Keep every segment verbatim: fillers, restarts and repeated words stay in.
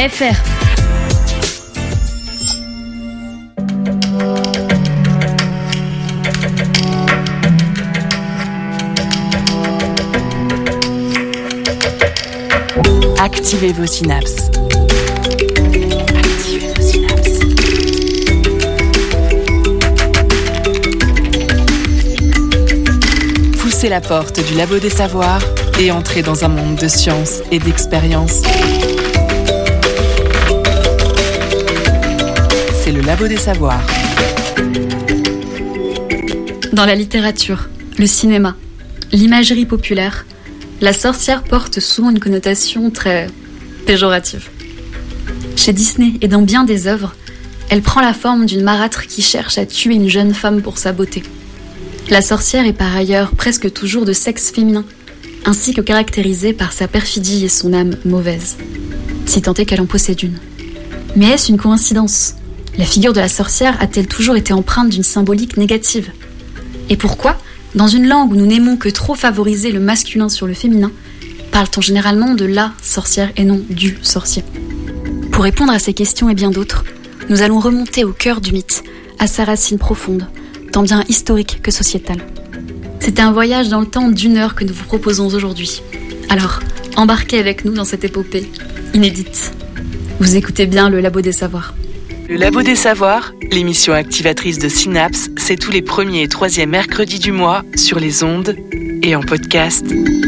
F R. Activez vos synapses. Activez vos synapses. Poussez la porte du labo des savoirs et entrez dans un monde de science et d'expérience. C'est le labo des savoirs. Dans la littérature, le cinéma, l'imagerie populaire, la sorcière porte souvent une connotation très péjorative. Chez Disney et dans bien des œuvres, elle prend la forme d'une marâtre qui cherche à tuer une jeune femme pour sa beauté. La sorcière est par ailleurs presque toujours de sexe féminin, ainsi que caractérisée par sa perfidie et son âme mauvaise, si tant est qu'elle en possède une. Mais est-ce une coïncidence ? La figure de la sorcière a-t-elle toujours été empreinte d'une symbolique négative ? Et pourquoi ? Dans une langue où nous n'aimons que trop favoriser le masculin sur le féminin, parle-t-on généralement de la sorcière et non du sorcier ? Pour répondre à ces questions et bien d'autres, nous allons remonter au cœur du mythe, à sa racine profonde, tant bien historique que sociétale. C'est un voyage dans le temps d'une heure que nous vous proposons aujourd'hui. Alors, embarquez avec nous dans cette épopée inédite. Vous écoutez bien le Labo des Savoirs. Le Labo des Savoirs, l'émission activatrice de Synapse, c'est tous les premiers et troisièmes mercredis du mois sur les ondes et en podcast.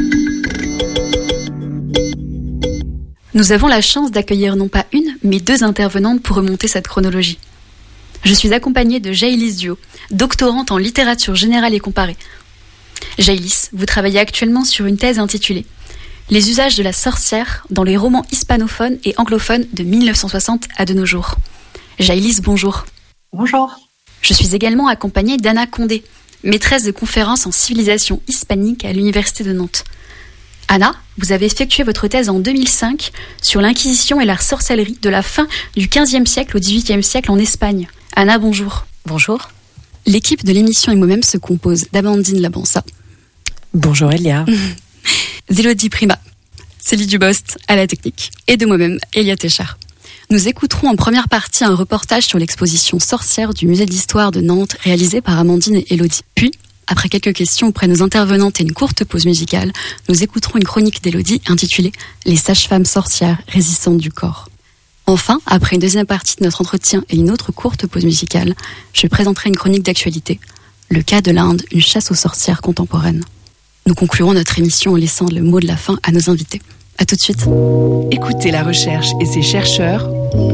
Nous avons la chance d'accueillir non pas une, mais deux intervenantes pour remonter cette chronologie. Je suis accompagnée de Jaïlis Duo, doctorante en littérature générale et comparée. Jaïlis, vous travaillez actuellement sur une thèse intitulée « Les usages de la sorcière dans les romans hispanophones et anglophones de mille neuf cent soixante à de nos jours ». Jaïlis, bonjour. Bonjour. Je suis également accompagnée d'Anna Condé, maîtresse de conférences en civilisation hispanique à l'Université de Nantes. Anna, vous avez effectué votre thèse en deux mille cinq sur l'Inquisition et la sorcellerie de la fin du quinzième siècle au dix-huitième siècle en Espagne. Anna, bonjour. Bonjour. L'équipe de l'émission et moi-même se compose d'Amandine Labansa. Bonjour Elia. d'Élodie Prima. Célie Dubost à la technique. Et de moi-même, Elia Téchard. Nous écouterons en première partie un reportage sur l'exposition Sorcière du Musée d'Histoire de Nantes réalisé par Amandine et Élodie. Puis, après quelques questions auprès de nos intervenantes et une courte pause musicale, nous écouterons une chronique d'Élodie intitulée « Les sages-femmes sorcières résistantes du corps ». Enfin, après une deuxième partie de notre entretien et une autre courte pause musicale, je présenterai une chronique d'actualité, le cas de l'Inde, une chasse aux sorcières contemporaines. Nous conclurons notre émission en laissant le mot de la fin à nos invités. À tout de suite. Écoutez la recherche et ses chercheurs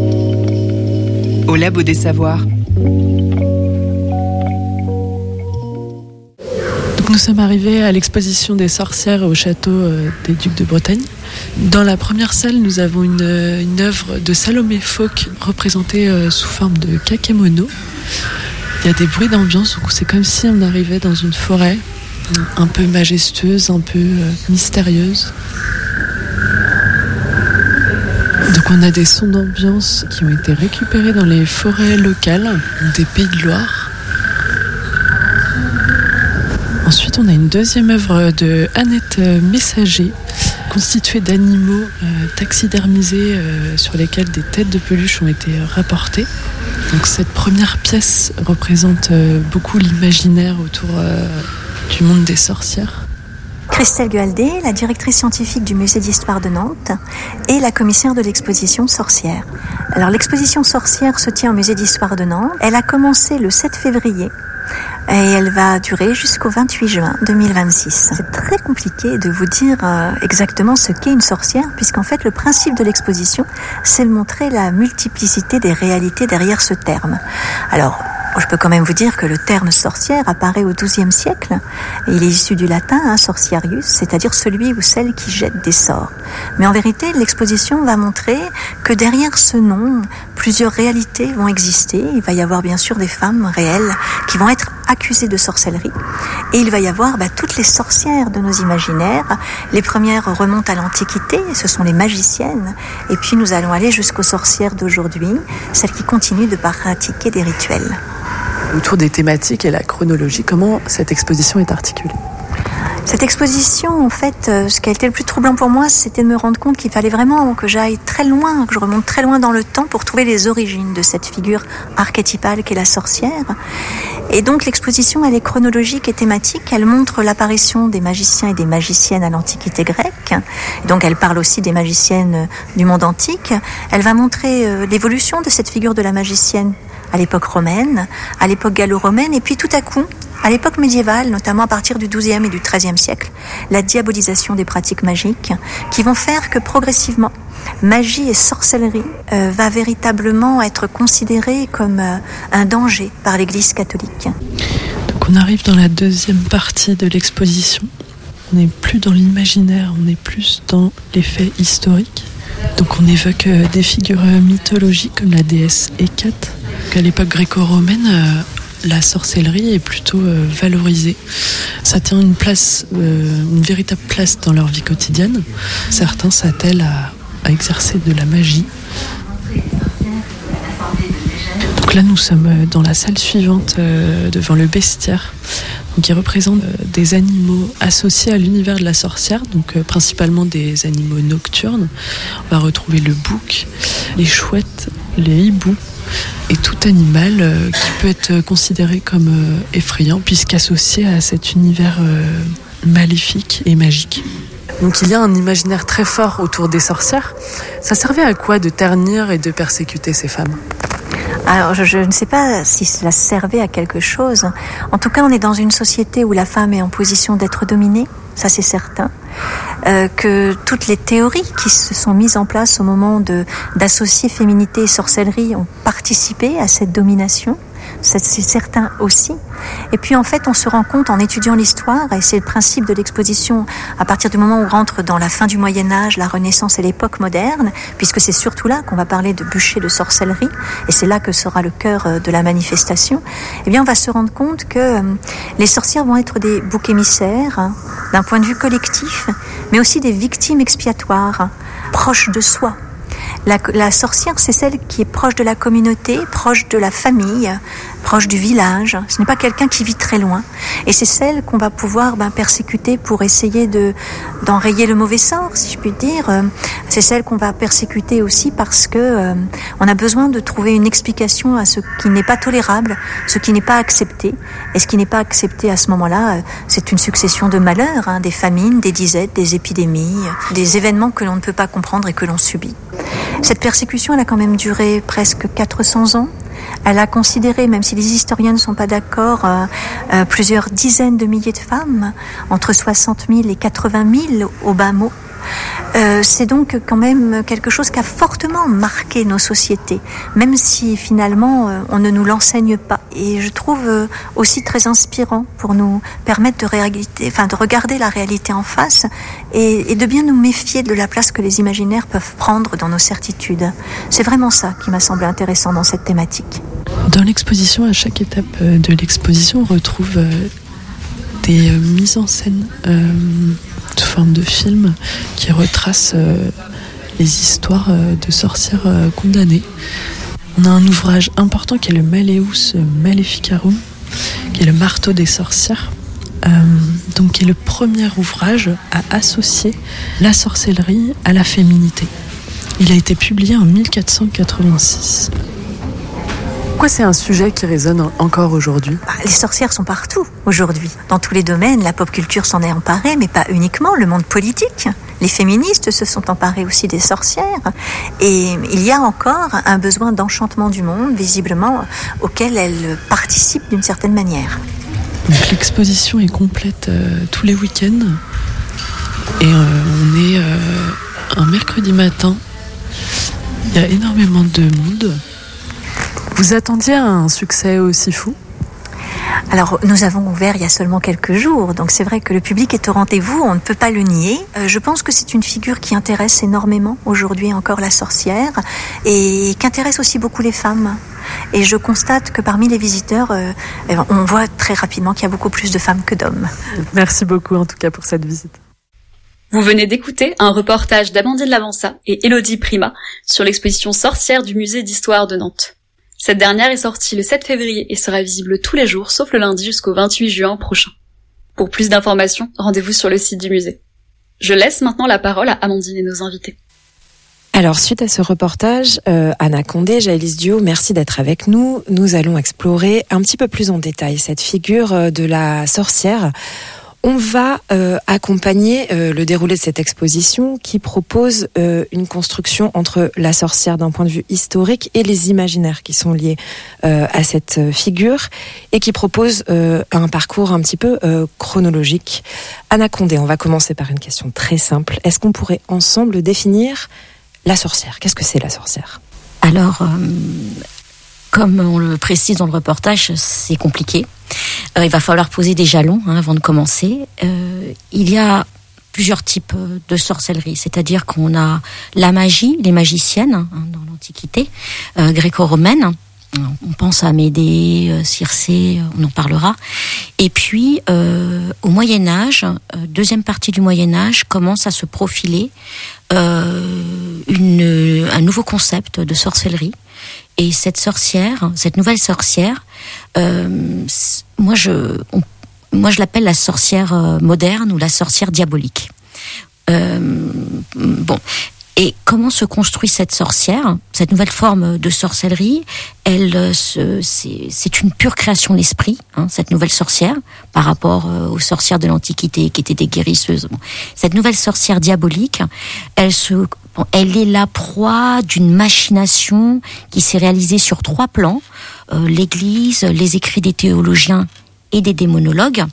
au Labo des Savoirs. Donc nous sommes arrivés à l'exposition des sorcières au château des Ducs de Bretagne. Dans la première salle, nous avons une, une œuvre de Salomé Fauque représentée sous forme de kakemono. Il y a des bruits d'ambiance, c'est comme si on arrivait dans une forêt un peu majestueuse, un peu mystérieuse. Donc on a des sons d'ambiance qui ont été récupérés dans les forêts locales des Pays de Loire. Ensuite, on a une deuxième œuvre de Annette Messager, constituée d'animaux euh, taxidermisés euh, sur lesquels des têtes de peluche ont été rapportées. Donc cette première pièce représente euh, beaucoup l'imaginaire autour euh, du monde des sorcières. Christelle Gualdé, la directrice scientifique du Musée d'Histoire de Nantes et la commissaire de l'exposition Sorcière. Alors l'exposition Sorcière se tient au Musée d'Histoire de Nantes. Elle a commencé le sept février et elle va durer jusqu'au vingt-huit juin deux mille vingt-six. C'est très compliqué de vous dire euh, exactement ce qu'est une sorcière, puisqu'en fait le principe de l'exposition, c'est de montrer la multiplicité des réalités derrière ce terme. Alors, je peux quand même vous dire que le terme sorcière apparaît au douzième siècle. Et il est issu du latin, hein, sorciarius, c'est-à-dire celui ou celle qui jette des sorts. Mais en vérité, l'exposition va montrer que derrière ce nom, plusieurs réalités vont exister. Il va y avoir bien sûr des femmes réelles qui vont être accusées de sorcellerie. Et il va y avoir bah, toutes les sorcières de nos imaginaires. Les premières remontent à l'Antiquité, ce sont les magiciennes. Et puis nous allons aller jusqu'aux sorcières d'aujourd'hui, celles qui continuent de pratiquer des rituels. Autour des thématiques et la chronologie, comment cette exposition est articulée ? Cette exposition, en fait, euh, ce qui a été le plus troublant pour moi, c'était de me rendre compte qu'il fallait vraiment que j'aille très loin, que je remonte très loin dans le temps pour trouver les origines de cette figure archétypale qu'est la sorcière. Et donc l'exposition, elle est chronologique et thématique. Elle montre l'apparition des magiciens et des magiciennes à l'Antiquité grecque. Donc elle parle aussi des magiciennes du monde antique. Elle va montrer euh, l'évolution de cette figure de la magicienne à l'époque romaine, à l'époque gallo-romaine, et puis tout à coup, à l'époque médiévale, notamment à partir du douzième et du treizième siècle, la diabolisation des pratiques magiques qui vont faire que progressivement, magie et sorcellerie euh, va véritablement être considérée comme euh, un danger par l'Église catholique. Donc on arrive dans la deuxième partie de l'exposition. On n'est plus dans l'imaginaire, on est plus dans les faits historiques. Donc on évoque euh, des figures mythologiques comme la déesse Hécate. À l'époque gréco-romaine, euh, la sorcellerie est plutôt euh, valorisée. Ça tient une place, euh, une véritable place dans leur vie quotidienne. Certains s'attellent à, à exercer de la magie. Donc là, nous sommes dans la salle suivante, euh, devant le bestiaire, donc, qui représente euh, des animaux associés à l'univers de la sorcière, donc euh, principalement des animaux nocturnes. On va retrouver le bouc, les chouettes, les hiboux, et tout animal euh, qui peut être considéré comme euh, effrayant puisqu'associé à cet univers euh, maléfique et magique. Donc il y a un imaginaire très fort autour des sorcières. Ça servait à quoi de ternir et de persécuter ces femmes ? Alors, je, je ne sais pas si cela servait à quelque chose. En tout cas, on est dans une société où la femme est en position d'être dominée, ça c'est certain. Euh, que toutes les théories qui se sont mises en place au moment de, d'associer féminité et sorcellerie ont participé à cette domination. C'est, c'est certain aussi. Et puis en fait, on se rend compte en étudiant l'histoire, et c'est le principe de l'exposition, à partir du moment où on rentre dans la fin du Moyen-Âge, la Renaissance et l'époque moderne, puisque c'est surtout là qu'on va parler de bûcher de sorcellerie, et c'est là que sera le cœur de la manifestation, eh bien on va se rendre compte que euh, les sorcières vont être des boucs émissaires, hein, d'un point de vue collectif, mais aussi des victimes expiatoires, hein, proches de soi. La, la sorcière, c'est celle qui est proche de la communauté, proche de la famille, proche du village. Ce n'est pas quelqu'un qui vit très loin. Et c'est celle qu'on va pouvoir ben, persécuter pour essayer de, d'enrayer le mauvais sort, si je puis dire. C'est celle qu'on va persécuter aussi parce que euh, on a besoin de trouver une explication à ce qui n'est pas tolérable, ce qui n'est pas accepté. Et ce qui n'est pas accepté à ce moment-là, c'est une succession de malheurs, hein, des famines, des disettes, des épidémies, des événements que l'on ne peut pas comprendre et que l'on subit. Cette persécution, elle a quand même duré presque quatre cents ans. Elle a considéré, même si les historiens ne sont pas d'accord, euh, euh, plusieurs dizaines de milliers de femmes, entre soixante mille et quatre-vingt mille au bas mot. Euh, c'est donc quand même quelque chose qui a fortement marqué nos sociétés, même si finalement euh, on ne nous l'enseigne pas. Et je trouve euh, aussi très inspirant pour nous permettre de, réalité, enfin, de regarder la réalité en face et, et de bien nous méfier de la place que les imaginaires peuvent prendre dans nos certitudes. C'est vraiment ça qui m'a semblé intéressant dans cette thématique. Dans l'exposition, à chaque étape de l'exposition, on retrouve euh, des euh, mises en scène euh, sous forme de films qui retracent euh, les histoires euh, de sorcières euh, condamnées. On a un ouvrage important qui est le Malleus Maleficarum, qui est le marteau des sorcières, euh, donc qui est le premier ouvrage à associer la sorcellerie à la féminité. Il a été publié en mille quatre cent quatre-vingt-six. Pourquoi c'est un sujet qui résonne encore aujourd'hui ? Bah, les sorcières sont partout aujourd'hui. Dans tous les domaines, la pop culture s'en est emparée, mais pas uniquement, le monde politique. Les féministes se sont emparées aussi des sorcières. Et il y a encore un besoin d'enchantement du monde, visiblement, auquel elles participent d'une certaine manière. Donc, l'exposition est complète euh, tous les week-ends. Et euh, on est euh, un mercredi matin. Il y a énormément de monde. Vous attendiez à un succès aussi fou ? Alors, nous avons ouvert il y a seulement quelques jours, donc c'est vrai que le public est au rendez-vous, on ne peut pas le nier. Euh, je pense que c'est une figure qui intéresse énormément aujourd'hui encore la sorcière et qui intéresse aussi beaucoup les femmes. Et je constate que parmi les visiteurs, euh, on voit très rapidement qu'il y a beaucoup plus de femmes que d'hommes. Merci beaucoup en tout cas pour cette visite. Vous venez d'écouter un reportage d'Amandine Lavança et Élodie Prima sur l'exposition sorcière du musée d'histoire de Nantes. Cette dernière est sortie le sept février et sera visible tous les jours sauf le lundi jusqu'au vingt-huit juin prochain. Pour plus d'informations, rendez-vous sur le site du musée. Je laisse maintenant la parole à Amandine et nos invités. Alors, suite à ce reportage, euh, Anna Condé, Jaëlys Duhaut, merci d'être avec nous. Nous allons explorer un petit peu plus en détail cette figure de la sorcière. On va euh, accompagner euh, le déroulé de cette exposition qui propose euh, une construction entre la sorcière d'un point de vue historique et les imaginaires qui sont liés euh, à cette figure et qui propose euh, un parcours un petit peu euh, chronologique. Anna Condé, on va commencer par une question très simple. Est-ce qu'on pourrait ensemble définir la sorcière? Qu'est-ce que c'est la sorcière? Alors, euh, comme on le précise dans le reportage, c'est compliqué. Euh, il va falloir poser des jalons hein, avant de commencer. Euh, il y a plusieurs types de sorcellerie, c'est-à-dire qu'on a la magie, les magiciennes hein, dans l'Antiquité euh, gréco-romaine. On pense à Médée, euh, Circé, on en parlera. Et puis, euh, au Moyen-Âge, euh, deuxième partie du Moyen-Âge, commence à se profiler euh, une, un nouveau concept de sorcellerie. Et cette sorcière, cette nouvelle sorcière, euh, moi je, on, moi je l'appelle la sorcière moderne ou la sorcière diabolique. Euh, bon, et comment se construit cette sorcière, cette nouvelle forme de sorcellerie? Elle, se, c'est, c'est une pure création de l'esprit, hein, cette nouvelle sorcière, par rapport euh, aux sorcières de l'Antiquité qui étaient des guérisseuses. Bon. Cette nouvelle sorcière diabolique, elle se Bon, elle est la proie d'une machination qui s'est réalisée sur trois plans, euh, l'Église, les écrits des théologiens et des démonologues,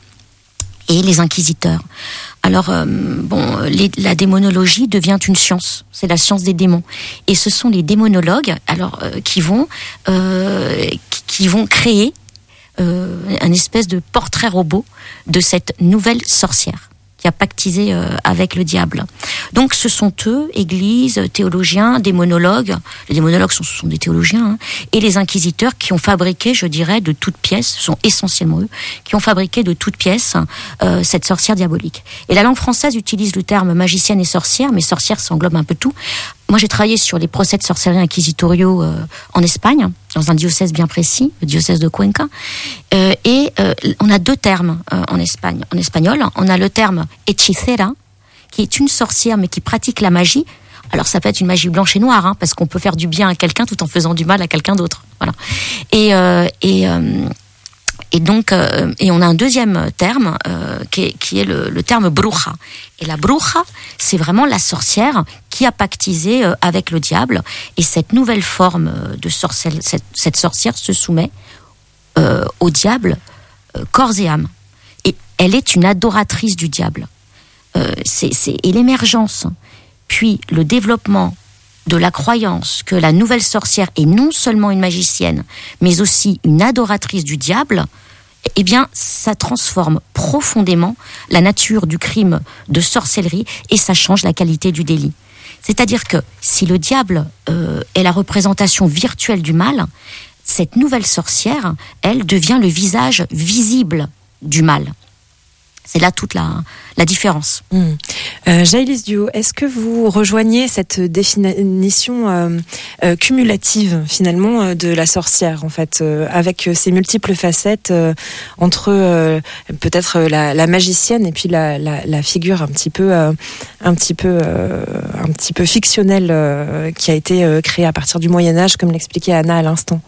et les inquisiteurs. Alors, euh, bon, les, la démonologie devient une science, c'est la science des démons. Et ce sont les démonologues alors, euh, qui, vont, euh, qui, qui vont créer euh, un espèce de portrait robot de cette nouvelle sorcière qui a pactisé euh, avec le diable. Donc ce sont eux, églises, théologiens, démonologues, les démonologues sont, sont des théologiens, hein, et les inquisiteurs qui ont fabriqué, je dirais, de toutes pièces, ce sont essentiellement eux, qui ont fabriqué de toutes pièces euh, cette sorcière diabolique. Et la langue française utilise le terme magicienne et sorcière, mais sorcière ça englobe un peu tout. Moi, j'ai travaillé sur les procès de sorcellerie inquisitoriaux euh, en Espagne, dans un diocèse bien précis, le diocèse de Cuenca. Euh, et euh, on a deux termes euh, en Espagne. En espagnol, on a le terme hechicera, qui est une sorcière, mais qui pratique la magie. Alors, ça peut être une magie blanche et noire, hein, parce qu'on peut faire du bien à quelqu'un tout en faisant du mal à quelqu'un d'autre. Voilà. Et, euh, et, euh, et donc, euh, et on a un deuxième terme euh, qui est, qui est le, le terme bruja. Et la bruja, c'est vraiment la sorcière qui a pactisé euh, avec le diable. Et cette nouvelle forme de sorcière, cette, cette sorcière se soumet euh, au diable euh, corps et âme. Et elle est une adoratrice du diable. Euh, c'est, c'est, et l'émergence, puis le développement de la croyance que la nouvelle sorcière est non seulement une magicienne, mais aussi une adoratrice du diable, eh bien, ça transforme profondément la nature du crime de sorcellerie et ça change la qualité du délit. C'est-à-dire que si le diable euh, est la représentation virtuelle du mal, cette nouvelle sorcière, elle, devient le visage visible du mal. C'est là toute la, la différence. Mmh. Euh, Jaëlys Duhaut, est-ce que vous rejoignez cette définition euh, euh, cumulative finalement euh, de la sorcière en fait, euh, avec ses multiples facettes euh, entre euh, peut-être la, la magicienne et puis la, la, la figure un petit peu, euh, un petit peu, euh, un petit peu fictionnelle euh, qui a été euh, créée à partir du Moyen Âge, comme l'expliquait Anna à l'instant?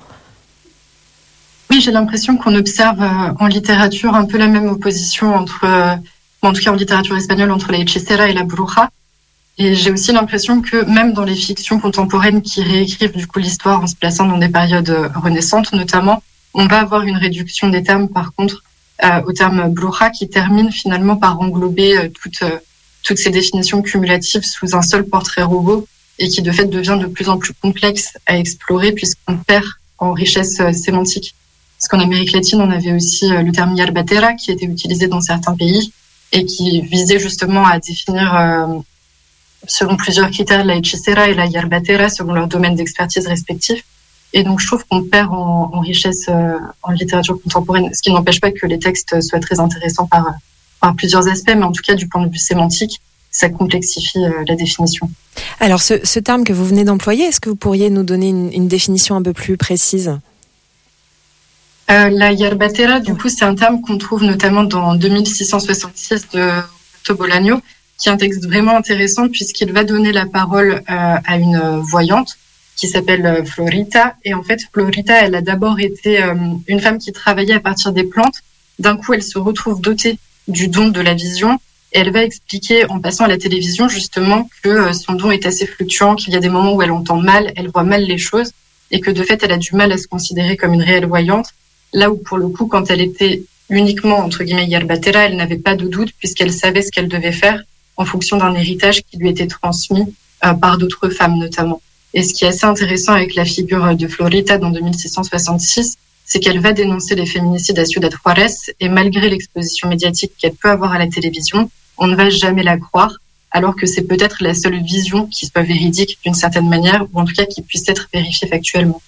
Oui, j'ai l'impression qu'on observe euh, en littérature un peu la même opposition entre, euh, en tout cas en littérature espagnole, entre la hechicera et la bruja. Et j'ai aussi l'impression que même dans les fictions contemporaines qui réécrivent du coup l'histoire en se plaçant dans des périodes euh, renaissantes notamment, on va avoir une réduction des termes par contre euh, au terme bruja qui termine finalement par englober euh, toutes, euh, toutes ces définitions cumulatives sous un seul portrait robot et qui de fait devient de plus en plus complexe à explorer puisqu'on perd en richesse euh, sémantique. Parce qu'en Amérique latine, on avait aussi le terme yerbatera qui était utilisé dans certains pays et qui visait justement à définir, euh, selon plusieurs critères, la hechicera et la yerbatera selon leur domaine d'expertise respectif. Et donc, je trouve qu'on perd en, en richesse euh, en littérature contemporaine, ce qui n'empêche pas que les textes soient très intéressants par, par plusieurs aspects, mais en tout cas, du point de vue sémantique, ça complexifie euh, la définition. Alors, ce, ce terme que vous venez d'employer, est-ce que vous pourriez nous donner une, une définition un peu plus précise ? Euh, la yerbatera, du coup, c'est un terme qu'on trouve notamment dans deux mille six cent soixante-six de Roberto Bolaño, qui est un texte vraiment intéressant puisqu'il va donner la parole euh, à une voyante qui s'appelle Florita. Et en fait, Florita, elle a d'abord été euh, une femme qui travaillait à partir des plantes. D'un coup, elle se retrouve dotée du don de la vision. Et elle va expliquer, en passant à la télévision, justement, que euh, son don est assez fluctuant, qu'il y a des moments où elle entend mal, elle voit mal les choses, et que de fait, elle a du mal à se considérer comme une réelle voyante. Là où, pour le coup, quand elle était uniquement, entre guillemets, yerbatera, elle n'avait pas de doute puisqu'elle savait ce qu'elle devait faire en fonction d'un héritage qui lui était transmis euh, par d'autres femmes, notamment. Et ce qui est assez intéressant avec la figure de Florita dans deux mille six cent soixante-six, c'est qu'elle va dénoncer les féminicides à Ciudad Juárez et malgré l'exposition médiatique qu'elle peut avoir à la télévision, on ne va jamais la croire, alors que c'est peut-être la seule vision qui soit véridique d'une certaine manière, ou en tout cas qui puisse être vérifiée factuellement.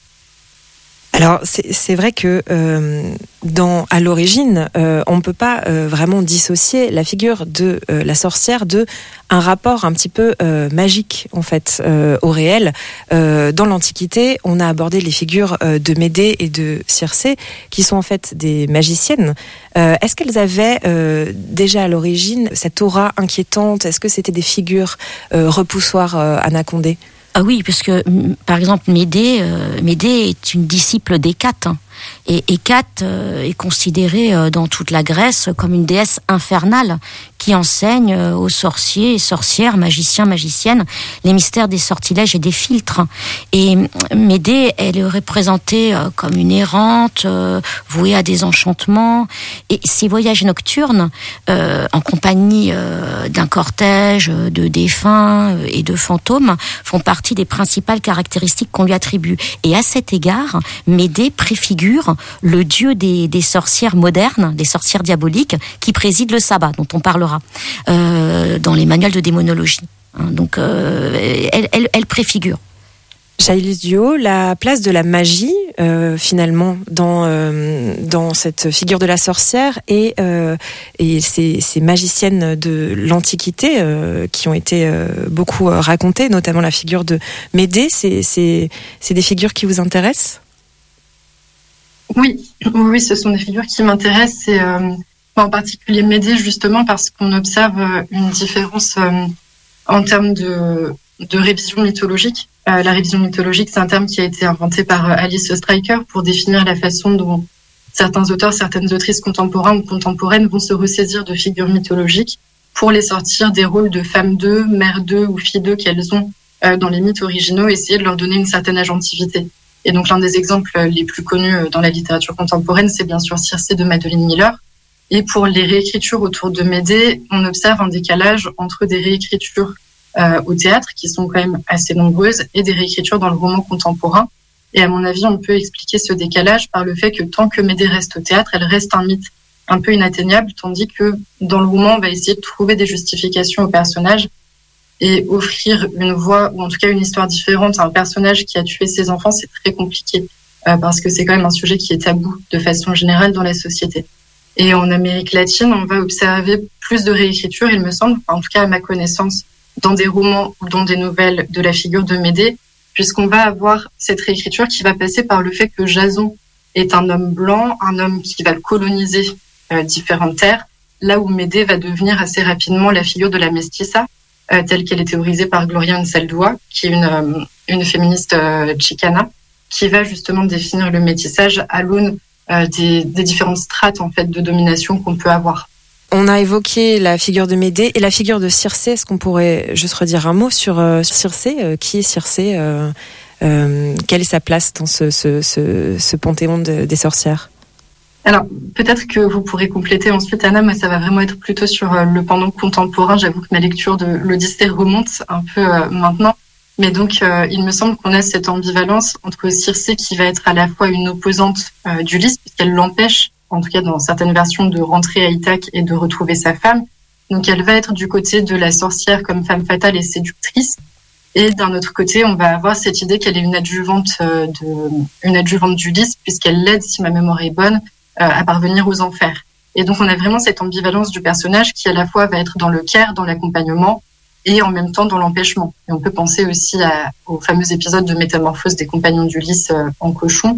Alors c'est, c'est vrai que euh, dans à l'origine, euh, on ne peut pas euh, vraiment dissocier la figure de euh, la sorcière de un rapport un petit peu euh, magique en fait euh, au réel. Euh, dans l'Antiquité, on a abordé les figures euh, de Médée et de Circé, qui sont en fait des magiciennes. Euh, est-ce qu'elles avaient euh, déjà à l'origine cette aura inquiétante ? Est-ce que c'était des figures euh, repoussoires, euh, Anna Condé ? Ah oui, parce que par exemple Médée, euh, Médée est une disciple d'Hécate. Hein. Et Hécate euh, est considérée euh, dans toute la Grèce comme une déesse infernale qui enseigne euh, aux sorciers et sorcières, magiciens, magiciennes, les mystères des sortilèges et des filtres. Et Médée, elle est représentée euh, comme une errante, euh, vouée à des enchantements. Et ces voyages nocturnes, euh, en compagnie euh, d'un cortège de défunts et de fantômes, font partie des principales caractéristiques qu'on lui attribue. Et à cet égard, Médée préfigure le dieu des, des sorcières modernes, des sorcières diaboliques, qui préside le sabbat, dont on parlera euh, dans les manuels de démonologie. Hein, donc, euh, elle, elle, elle préfigure. Jaïlis Duhaut, la place de la magie, euh, finalement, dans, euh, dans cette figure de la sorcière et, euh, et ces, ces magiciennes de l'Antiquité euh, qui ont été euh, beaucoup racontées, notamment la figure de Médée, c'est, c'est, c'est des figures qui vous intéressent ? Oui, oui, ce sont des figures qui m'intéressent et euh, en particulier Médée justement parce qu'on observe une différence euh, en termes de, de révision mythologique. Euh, la révision mythologique, c'est un terme qui a été inventé par Alice Stryker pour définir la façon dont certains auteurs, certaines autrices contemporains ou contemporaines vont se ressaisir de figures mythologiques pour les sortir des rôles de femmes d'eux, mères d'eux ou filles d'eux qu'elles ont euh, dans les mythes originaux et essayer de leur donner une certaine agentivité. Et donc, l'un des exemples les plus connus dans la littérature contemporaine, c'est bien sûr Circé de Madeline Miller. Et pour les réécritures autour de Médée, on observe un décalage entre des réécritures euh, au théâtre, qui sont quand même assez nombreuses, et des réécritures dans le roman contemporain. Et à mon avis, on peut expliquer ce décalage par le fait que tant que Médée reste au théâtre, elle reste un mythe un peu inatteignable, tandis que dans le roman, on va essayer de trouver des justifications aux personnages et offrir une voix, ou en tout cas une histoire différente à un personnage qui a tué ses enfants, c'est très compliqué, euh, parce que c'est quand même un sujet qui est tabou de façon générale dans la société. Et en Amérique latine, on va observer plus de réécriture, il me semble, en tout cas à ma connaissance, dans des romans ou dans des nouvelles de la figure de Médée, puisqu'on va avoir cette réécriture qui va passer par le fait que Jason est un homme blanc, un homme qui va coloniser euh, différentes terres, là où Médée va devenir assez rapidement la figure de la mestiza, Euh, telle qu'elle est théorisée par Gloria Anzaldúa, qui est une, euh, une féministe euh, chicana, qui va justement définir le métissage à l'aune euh, des, des différentes strates en fait de domination qu'on peut avoir. On a évoqué la figure de Médée et la figure de Circé. Est-ce qu'on pourrait juste redire un mot sur, euh, sur Circé euh, Qui est Circé euh, euh, Quelle est sa place dans ce, ce, ce, ce panthéon de, des sorcières ? Alors, peut-être que vous pourrez compléter ensuite, Anna. Moi, ça va vraiment être plutôt sur le pendant contemporain. J'avoue que ma lecture de l'Odyssée remonte un peu euh, maintenant. Mais donc, euh, il me semble qu'on a cette ambivalence entre Circé, qui va être à la fois une opposante euh, d'Ulysse, puisqu'elle l'empêche, en tout cas dans certaines versions, de rentrer à Ithaque et de retrouver sa femme. Donc, elle va être du côté de la sorcière comme femme fatale et séductrice. Et d'un autre côté, on va avoir cette idée qu'elle est une adjuvante, euh, de, une adjuvante d'Ulysse, puisqu'elle l'aide, si ma mémoire est bonne, à parvenir aux enfers. Et donc, on a vraiment cette ambivalence du personnage qui, à la fois, va être dans le care, dans l'accompagnement, et en même temps dans l'empêchement. Et on peut penser aussi à, au fameux épisode de métamorphose des compagnons d'Ulysse euh, en cochon,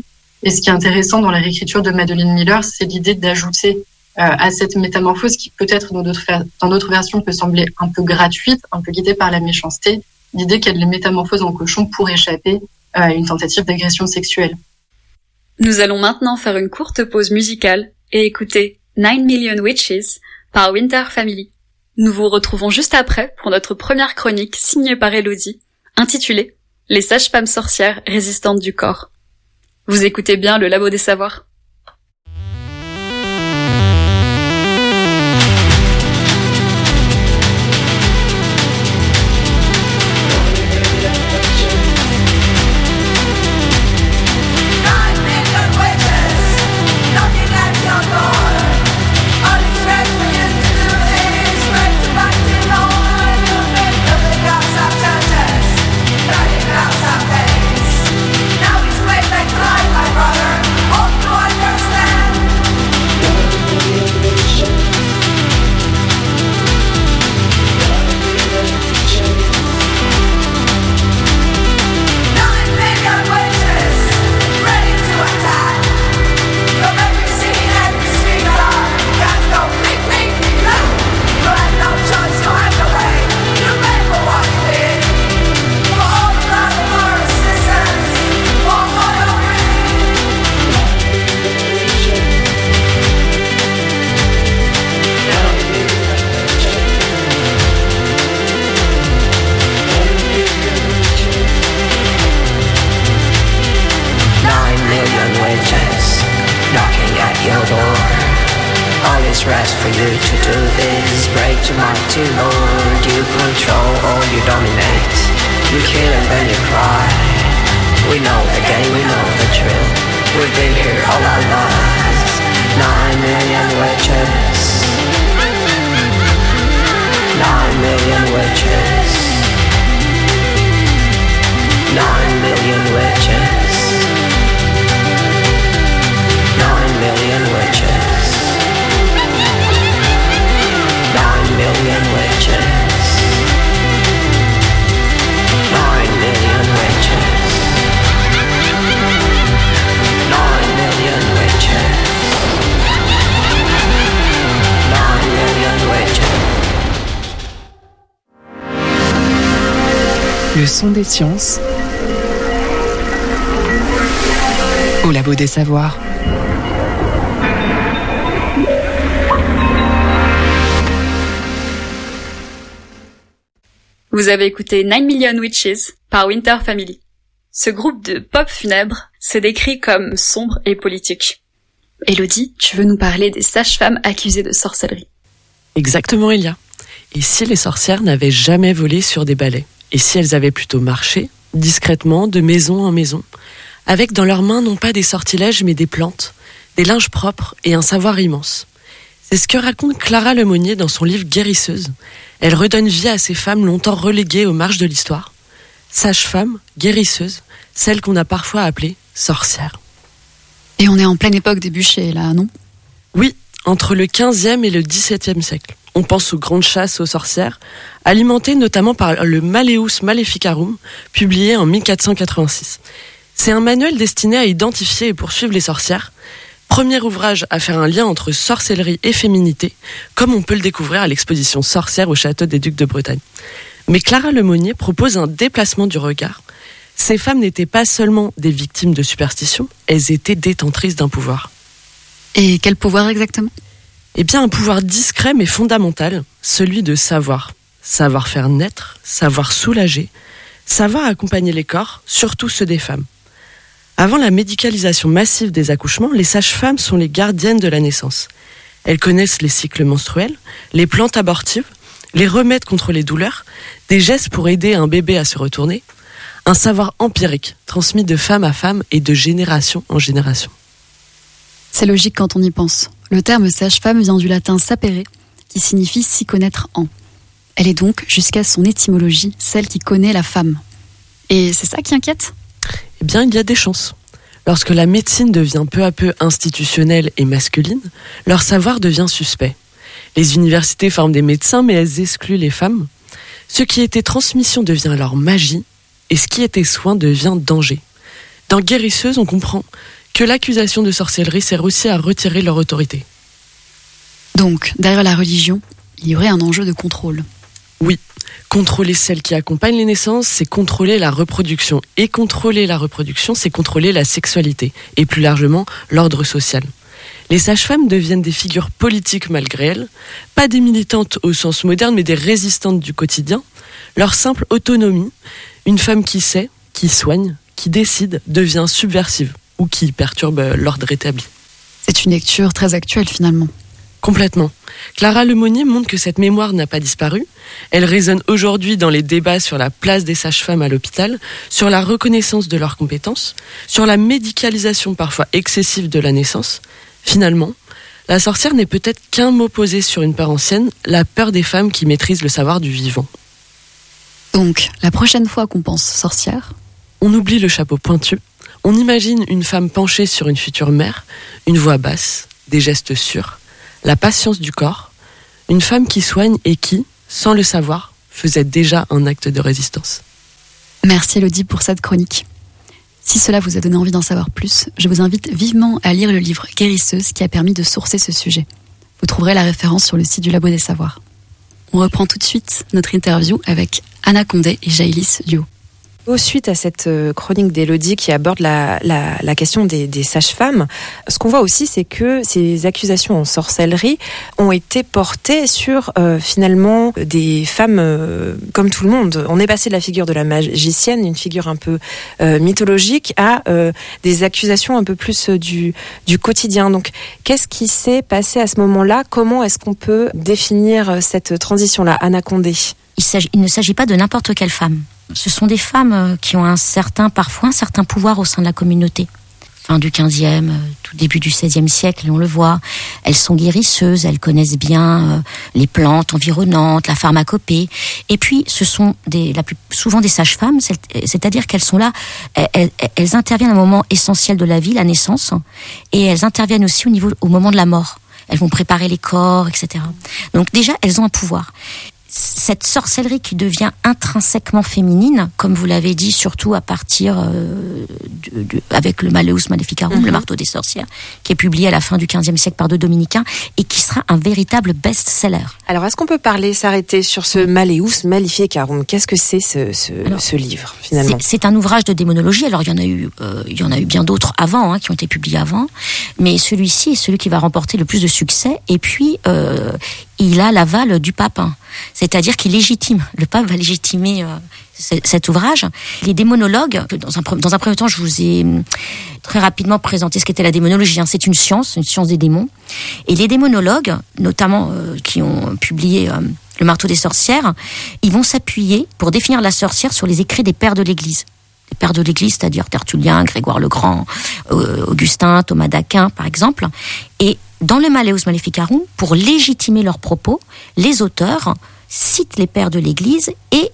Et ce qui est intéressant dans la réécriture de Madeline Miller, c'est l'idée d'ajouter euh, à cette métamorphose qui peut-être dans d'autres, dans d'autres versions peut sembler un peu gratuite, un peu guidée par la méchanceté, l'idée qu'elle les métamorphose en cochon pour échapper à une tentative d'agression sexuelle. Nous allons maintenant faire une courte pause musicale et écouter Nine Million Witches par Winter Family. Nous vous retrouvons juste après pour notre première chronique signée par Elodie, intitulée « Les sages-femmes sorcières résistantes du corps ». Vous écoutez bien le Labo des Savoirs. Rest for you to do is break to mighty Lord. You control or you dominate. You kill and then you cry. We know the game, we know the drill. We've been here all our lives. Nine million witches. Nine million witches. Nine million witches. Nine million witches. Nine million witches. Nine million witches. Nine million witches. Nine million witches. Le son des sciences au Labo des Savoirs. Vous avez écouté Nine Million Witches par Winter Family. Ce groupe de pop funèbre s'est décrit comme sombre et politique. Elodie, tu veux nous parler des sages-femmes accusées de sorcellerie? Exactement, Elia. Et si les sorcières n'avaient jamais volé sur des balais? Et si elles avaient plutôt marché, discrètement, de maison en maison, avec dans leurs mains non pas des sortilèges mais des plantes, des linges propres et un savoir immense? C'est ce que raconte Clara Lemonnier dans son livre Guérisseuse. Elle redonne vie à ces femmes longtemps reléguées aux marges de l'histoire. Sages-femmes, guérisseuses, celles qu'on a parfois appelées sorcières. Et on est en pleine époque des bûchers, là, non? Oui, entre le quinzième et le dix-septième siècle. On pense aux grandes chasses aux sorcières, alimentées notamment par le Malleus Maleficarum, publié en mille quatre cent quatre-vingt-six. C'est un manuel destiné à identifier et poursuivre les sorcières. Premier ouvrage à faire un lien entre sorcellerie et féminité, comme on peut le découvrir à l'exposition Sorcières au Château des Ducs de Bretagne. Mais Clara Lemonnier propose un déplacement du regard. Ces femmes n'étaient pas seulement des victimes de superstition, elles étaient détentrices d'un pouvoir. Et quel pouvoir exactement? Eh bien, un pouvoir discret mais fondamental, celui de savoir. Savoir faire naître, savoir soulager, savoir accompagner les corps, surtout ceux des femmes. Avant la médicalisation massive des accouchements, les sages-femmes sont les gardiennes de la naissance. Elles connaissent les cycles menstruels, les plantes abortives, les remèdes contre les douleurs, des gestes pour aider un bébé à se retourner, un savoir empirique transmis de femme à femme et de génération en génération. C'est logique quand on y pense. Le terme sage-femme vient du latin sapere, qui signifie s'y connaître en. Elle est donc, jusqu'à son étymologie, celle qui connaît la femme. Et c'est ça qui inquiète ? Eh bien, il y a des chances. Lorsque la médecine devient peu à peu institutionnelle et masculine, leur savoir devient suspect. Les universités forment des médecins, mais elles excluent les femmes. Ce qui était transmission devient alors magie, et ce qui était soin devient danger. Dans Guérisseuse, on comprend que l'accusation de sorcellerie sert aussi à retirer leur autorité. Donc, derrière la religion, il y aurait un enjeu de contrôle. Oui, contrôler celle qui accompagne les naissances, c'est contrôler la reproduction. Et contrôler la reproduction, c'est contrôler la sexualité, et plus largement, l'ordre social. Les sages-femmes deviennent des figures politiques malgré elles, pas des militantes au sens moderne, mais des résistantes du quotidien. Leur simple autonomie, une femme qui sait, qui soigne, qui décide, devient subversive, ou qui perturbe l'ordre établi. C'est une lecture très actuelle finalement. Complètement. Clara Lemonnier montre que cette mémoire n'a pas disparu. Elle résonne aujourd'hui dans les débats sur la place des sages-femmes à l'hôpital, sur la reconnaissance de leurs compétences, sur la médicalisation parfois excessive de la naissance. Finalement, la sorcière n'est peut-être qu'un mot posé sur une peur ancienne, la peur des femmes qui maîtrisent le savoir du vivant. Donc, la prochaine fois qu'on pense sorcière, on oublie le chapeau pointu, on imagine une femme penchée sur une future mère, une voix basse, des gestes sûrs, la patience du corps, une femme qui soigne et qui, sans le savoir, faisait déjà un acte de résistance. Merci Elodie pour cette chronique. Si cela vous a donné envie d'en savoir plus, je vous invite vivement à lire le livre Guérisseuse qui a permis de sourcer ce sujet. Vous trouverez la référence sur le site du Labo des Savoirs. On reprend tout de suite notre interview avec Anna Condé et Jaïlis Duo. Suite à cette chronique d'Élodie qui aborde la, la, la question des, des sages-femmes, ce qu'on voit aussi, c'est que ces accusations en sorcellerie ont été portées sur euh, finalement des femmes euh, comme tout le monde. On est passé de la figure de la magicienne, une figure un peu euh, mythologique, à euh, des accusations un peu plus euh, du, du quotidien. Donc, qu'est-ce qui s'est passé à ce moment-là ? Comment est-ce qu'on peut définir cette transition-là, Anna Condé ? Il, s'agit, il ne s'agit pas de n'importe quelle femme. Ce sont des femmes qui ont un certain, parfois un certain pouvoir au sein de la communauté. Fin du quinzième, tout début du seizième siècle, on le voit. Elles sont guérisseuses, elles connaissent bien les plantes environnantes, la pharmacopée. Et puis, ce sont des, la plus, souvent des sages-femmes, c'est-à-dire qu'elles sont là, elles, elles interviennent à un moment essentiel de la vie, la naissance, et elles interviennent aussi au niveau, au moment de la mort. Elles vont préparer les corps, et cetera. Donc déjà, elles ont un pouvoir. Cette sorcellerie qui devient intrinsèquement féminine, comme vous l'avez dit, surtout à partir euh, de, de, avec le Malleus Maleficarum, mm-hmm. le marteau des sorcières, qui est publié à la fin du quinzième siècle par deux dominicains et qui sera un véritable best-seller. Alors, est-ce qu'on peut parler, s'arrêter sur ce Malleus Maleficarum ? Qu'est-ce que c'est ce, ce, Alors, ce livre, finalement ? c'est, c'est un ouvrage de démonologie. Alors, il y en a eu, euh, il y en a eu bien d'autres avant, hein, qui ont été publiés avant, mais celui-ci est celui qui va remporter le plus de succès. Et puis, euh, il a l'aval du pape. Hein. C'est-à-dire qu'il légitime, le pape va légitimer euh, c- cet ouvrage. Les démonologues, dans un, dans un premier temps, je vous ai très rapidement présenté ce qu'était la démonologie. Hein. C'est une science, une science des démons. Et les démonologues, notamment euh, qui ont publié euh, le marteau des sorcières, ils vont s'appuyer pour définir la sorcière sur les écrits des pères de l'Église. Les pères de l'Église, c'est-à-dire Tertullien, Grégoire le Grand, euh, Augustin, Thomas d'Aquin, par exemple. Et dans le Malleus Maleficarum, pour légitimer leurs propos, les auteurs citent les pères de l'Église et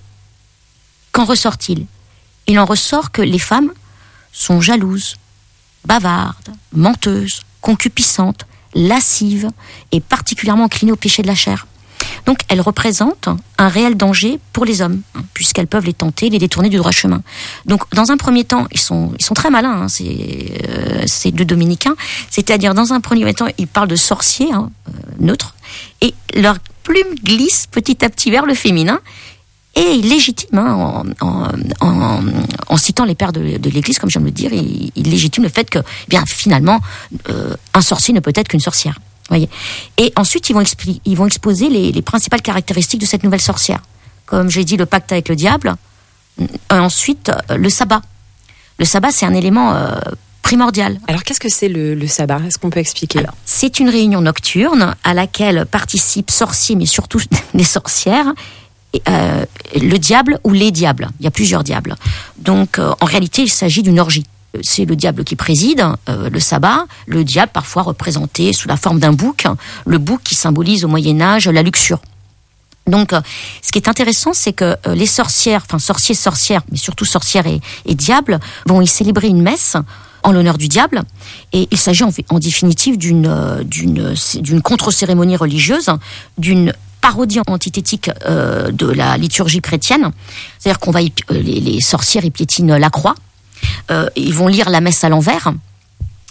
qu'en ressort-il ? Il en ressort que les femmes sont jalouses, bavardes, menteuses, concupiscentes, lascives et particulièrement inclinées au péché de la chair. Donc elles représentent un réel danger pour les hommes, hein, puisqu'elles peuvent les tenter, les détourner du droit chemin. Donc dans un premier temps, ils sont, ils sont très malins, hein, ces, euh, ces deux dominicains, c'est-à-dire dans un premier temps, ils parlent de sorciers, hein, euh, neutres, et leur plume glisse petit à petit vers le féminin, et ils légitiment, hein, en, en, en, en citant les pères de, de l'Église, comme je viens de le dire, ils, ils légitiment le fait que, eh bien finalement, euh, un sorcier ne peut être qu'une sorcière. Voyez. Et ensuite, ils vont, expli- ils vont exposer les, les principales caractéristiques de cette nouvelle sorcière. Comme j'ai dit, le pacte avec le diable. Et ensuite, le sabbat. Le sabbat, c'est un élément euh, primordial. Alors, qu'est-ce que c'est le, le sabbat ? Est-ce qu'on peut expliquer ? Alors, c'est une réunion nocturne à laquelle participent sorciers, mais surtout des sorcières, et, euh, le diable ou les diables. Il y a plusieurs diables. Donc, euh, en réalité, il s'agit d'une orgie. C'est le diable qui préside euh, le sabbat, le diable parfois représenté sous la forme d'un bouc, le bouc qui symbolise au Moyen-Âge la luxure. Donc, euh, ce qui est intéressant, c'est que euh, les sorcières, enfin sorciers, sorcières, mais surtout sorcières et, et diables, vont y célébrer une messe en l'honneur du diable, et il s'agit en, en définitive d'une, euh, d'une, d'une contre-cérémonie religieuse, d'une parodie antithétique euh, de la liturgie chrétienne, c'est-à-dire qu'on va y, euh, les, les sorcières y piétinent la croix. Euh, ils vont lire la messe à l'envers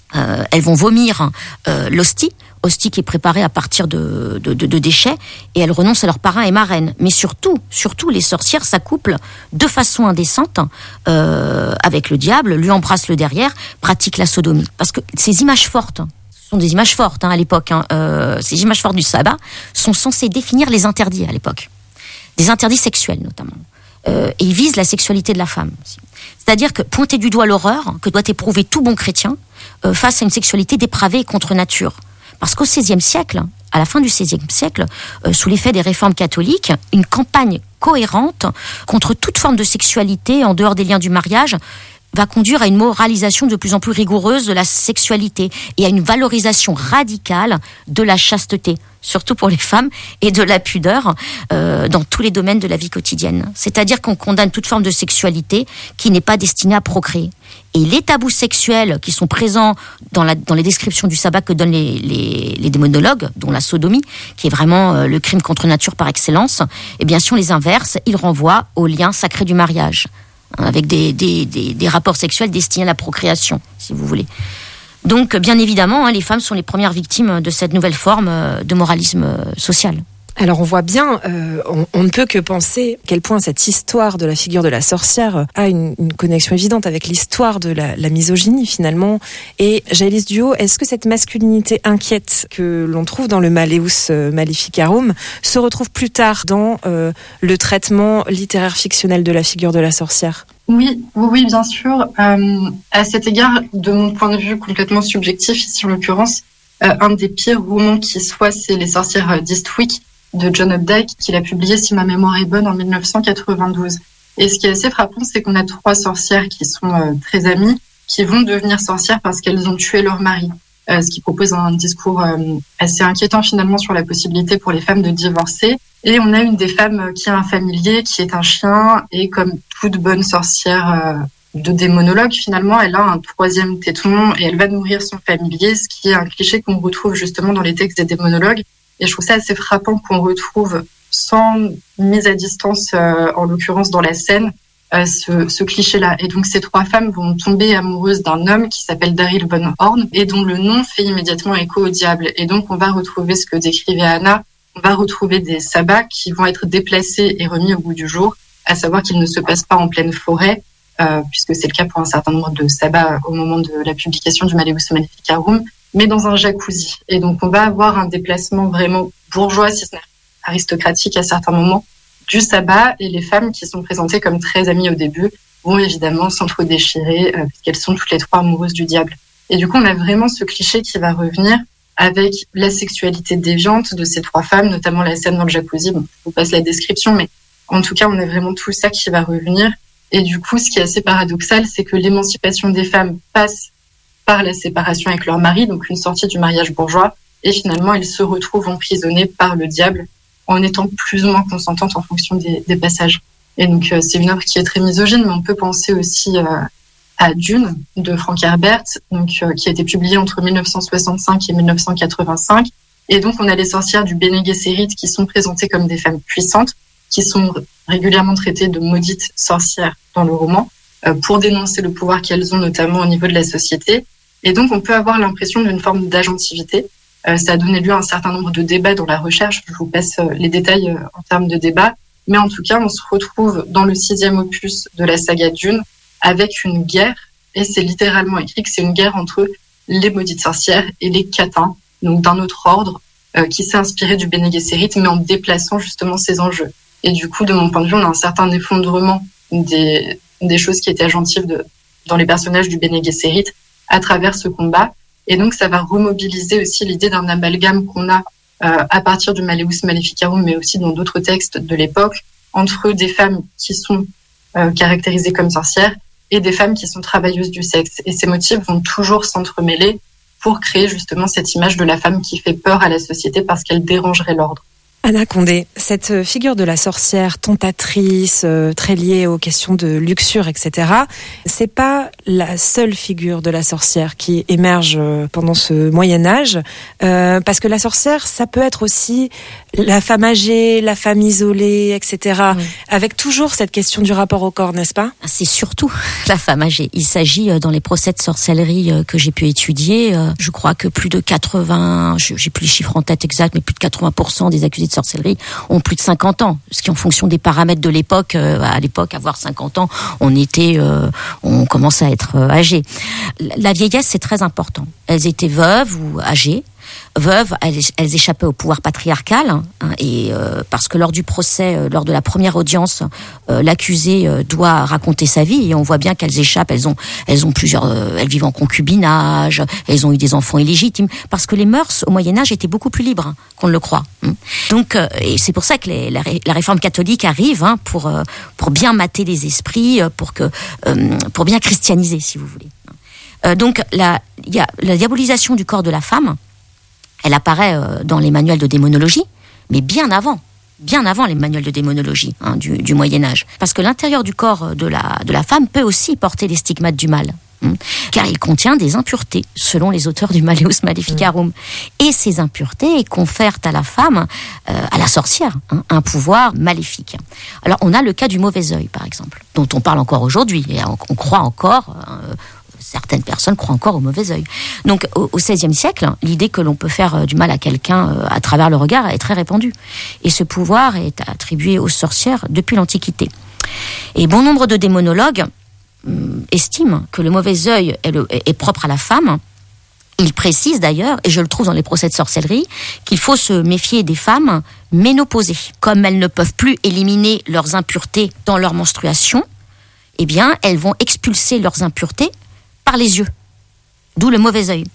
euh, elles vont vomir euh, l'hostie, hostie qui est préparée à partir de, de, de, de déchets, et elles renoncent à leurs parrain et marraine. Mais surtout, surtout, les sorcières s'accouplent de façon indécente euh, avec le diable, lui embrassent le derrière, pratiquent la sodomie. Parce que ces images fortes, ce sont des images fortes hein, à l'époque, hein, euh, ces images fortes du sabbat sont censées définir les interdits à l'époque. Des interdits sexuels notamment. Euh, et ils visent la sexualité de la femme. C'est-à-dire que pointer du doigt l'horreur que doit éprouver tout bon chrétien euh, face à une sexualité dépravée et contre nature. Parce qu'au seizième siècle, à la fin du seizième siècle, euh, sous l'effet des réformes catholiques, une campagne cohérente contre toute forme de sexualité en dehors des liens du mariage va conduire à une moralisation de plus en plus rigoureuse de la sexualité et à une valorisation radicale de la chasteté, surtout pour les femmes, et de la pudeur euh, dans tous les domaines de la vie quotidienne. C'est-à-dire qu'on condamne toute forme de sexualité qui n'est pas destinée à procréer. Et les tabous sexuels qui sont présents dans, la, dans les descriptions du sabbat que donnent les, les, les démonologues, dont la sodomie, qui est vraiment euh, le crime contre nature par excellence, eh bien si on les inverse, ils renvoient au lien sacré du mariage, hein, avec des, des, des, des rapports sexuels destinés à la procréation, si vous voulez. Donc, bien évidemment, hein, les femmes sont les premières victimes de cette nouvelle forme euh, de moralisme euh, social. Alors on voit bien, euh, on, on ne peut que penser à quel point cette histoire de la figure de la sorcière a une, une connexion évidente avec l'histoire de la, la misogynie finalement. Et Jaëlys Duhaut, est-ce que cette masculinité inquiète que l'on trouve dans le Malleus Maleficarum se retrouve plus tard dans euh, le traitement littéraire fictionnel de la figure de la sorcière ? Oui, oui, oui, bien sûr. Euh, à cet égard, de mon point de vue complètement subjectif, ici en l'occurrence, euh, un des pires romans qui soit, c'est Les sorcières d'Eastwick de John Updike, qu'il a publié, si ma mémoire est bonne, en mille neuf cent quatre-vingt-douze. Et ce qui est assez frappant, c'est qu'on a trois sorcières qui sont euh, très amies, qui vont devenir sorcières parce qu'elles ont tué leur mari. Euh, ce qui propose un discours euh, assez inquiétant finalement sur la possibilité pour les femmes de divorcer. Et on a une des femmes qui a un familier, qui est un chien, et comme toute bonne sorcière euh, de démonologue, finalement, elle a un troisième téton et elle va nourrir son familier, ce qui est un cliché qu'on retrouve justement dans les textes des démonologues. Et je trouve ça assez frappant qu'on retrouve, sans mise à distance, euh, en l'occurrence dans la scène, euh, ce, ce cliché-là. Et donc ces trois femmes vont tomber amoureuses d'un homme qui s'appelle Daryl Von Horn et dont le nom fait immédiatement écho au diable. Et donc on va retrouver ce que décrivait Anna, on va retrouver des sabbats qui vont être déplacés et remis au goût du jour, à savoir qu'ils ne se passent pas en pleine forêt, euh, puisque c'est le cas pour un certain nombre de sabbats au moment de la publication du Malleus Maleficarum, mais dans un jacuzzi. Et donc, on va avoir un déplacement vraiment bourgeois, si ce n'est aristocratique à certains moments, du sabbat, et les femmes qui sont présentées comme très amies au début vont évidemment s'entre-déchirer, euh, puisqu'elles sont toutes les trois amoureuses du diable. Et du coup, on a vraiment ce cliché qui va revenir avec la sexualité déviante de ces trois femmes, notamment la scène dans le jacuzzi. Bon, je vous passe la description, mais en tout cas, on a vraiment tout ça qui va revenir. Et du coup, ce qui est assez paradoxal, c'est que l'émancipation des femmes passe par la séparation avec leur mari, donc une sortie du mariage bourgeois, et finalement elles se retrouvent emprisonnées par le diable en étant plus ou moins consentantes en fonction des, des passages. Et donc euh, c'est une œuvre qui est très misogyne, mais on peut penser aussi euh, à Dune de Frank Herbert, donc euh, qui a été publié entre mille neuf cent soixante-cinq et mille neuf cent quatre-vingt-cinq. Et donc on a les sorcières du Bene Gesserit qui sont présentées comme des femmes puissantes, qui sont régulièrement traitées de maudites sorcières dans le roman, euh, pour dénoncer le pouvoir qu'elles ont notamment au niveau de la société. Et donc, on peut avoir l'impression d'une forme d'agentivité. Euh, ça a donné lieu à un certain nombre de débats dans la recherche. Je vous passe euh, les détails euh, en termes de débats. Mais en tout cas, on se retrouve dans le sixième opus de la saga Dune avec une guerre. Et c'est littéralement écrit que c'est une guerre entre les maudites sorcières et les catins, donc d'un autre ordre, euh, qui s'est inspiré du Bene Gesserit, mais en déplaçant justement ces enjeux. Et du coup, de mon point de vue, on a un certain effondrement des, des choses qui étaient agentives de, dans les personnages du Bene Gesserit à travers ce combat. Et donc, ça va remobiliser aussi l'idée d'un amalgame qu'on a euh, à partir du Malleus Maleficarum, mais aussi dans d'autres textes de l'époque, entre des femmes qui sont euh, caractérisées comme sorcières et des femmes qui sont travailleuses du sexe. Et ces motifs vont toujours s'entremêler pour créer justement cette image de la femme qui fait peur à la société parce qu'elle dérangerait l'ordre. Anna Condé, cette figure de la sorcière tentatrice, euh, très liée aux questions de luxure, et cetera, c'est pas la seule figure de la sorcière qui émerge euh, pendant ce Moyen-Âge, euh, parce que la sorcière, ça peut être aussi la femme âgée, la femme isolée, et cetera, oui. Avec toujours cette question du rapport au corps, n'est-ce pas ? C'est surtout la femme âgée. Il s'agit, dans les procès de sorcellerie que j'ai pu étudier, je crois que plus de quatre-vingts, j'ai plus les chiffres en tête exacts, mais plus de quatre-vingts pour cent des accusés de sorcellerie ont plus de cinquante ans, ce qui en fonction des paramètres de l'époque, à l'époque avoir cinquante ans, on était, on commençait à être âgé. La vieillesse, c'est très important. Elles étaient veuves ou âgées. Veuves, elles, elles échappaient au pouvoir patriarcal, hein, et euh, parce que lors du procès, euh, lors de la première audience, euh, l'accusée euh, doit raconter sa vie, et on voit bien qu'elles échappent. Elles ont, elles ont plusieurs, euh, elles vivent en concubinage, elles ont eu des enfants illégitimes, parce que les mœurs au Moyen Âge étaient beaucoup plus libres, hein, qu'on ne le croit. Hein. Donc, euh, et c'est pour ça que les, la, la réforme catholique arrive, hein, pour euh, pour bien mater les esprits, pour que euh, pour bien christianiser, si vous voulez. Euh, donc, la, il y a la diabolisation du corps de la femme. Elle apparaît dans les manuels de démonologie, mais bien avant, bien avant les manuels de démonologie, hein, du, du Moyen-Âge. Parce que l'intérieur du corps de la, de la femme peut aussi porter les stigmates du mal, hein, car il contient des impuretés, selon les auteurs du Malleus Maleficarum. Mmh. Et ces impuretés confèrent à la femme, euh, à la sorcière, hein, un pouvoir maléfique. Alors, on a le cas du mauvais œil, par exemple, dont on parle encore aujourd'hui, et on, on croit encore... Euh, Certaines personnes croient encore au mauvais œil. Donc, au seizième siècle, l'idée que l'on peut faire du mal à quelqu'un à travers le regard est très répandue. Et ce pouvoir est attribué aux sorcières depuis l'Antiquité. Et bon nombre de démonologues hum, estiment que le mauvais œil est, le, est propre à la femme. Ils précisent d'ailleurs, et je le trouve dans les procès de sorcellerie, qu'il faut se méfier des femmes ménopausées. Comme elles ne peuvent plus éliminer leurs impuretés dans leur menstruation, eh bien, elles vont expulser leurs impuretés par les yeux, d'où le mauvais œil.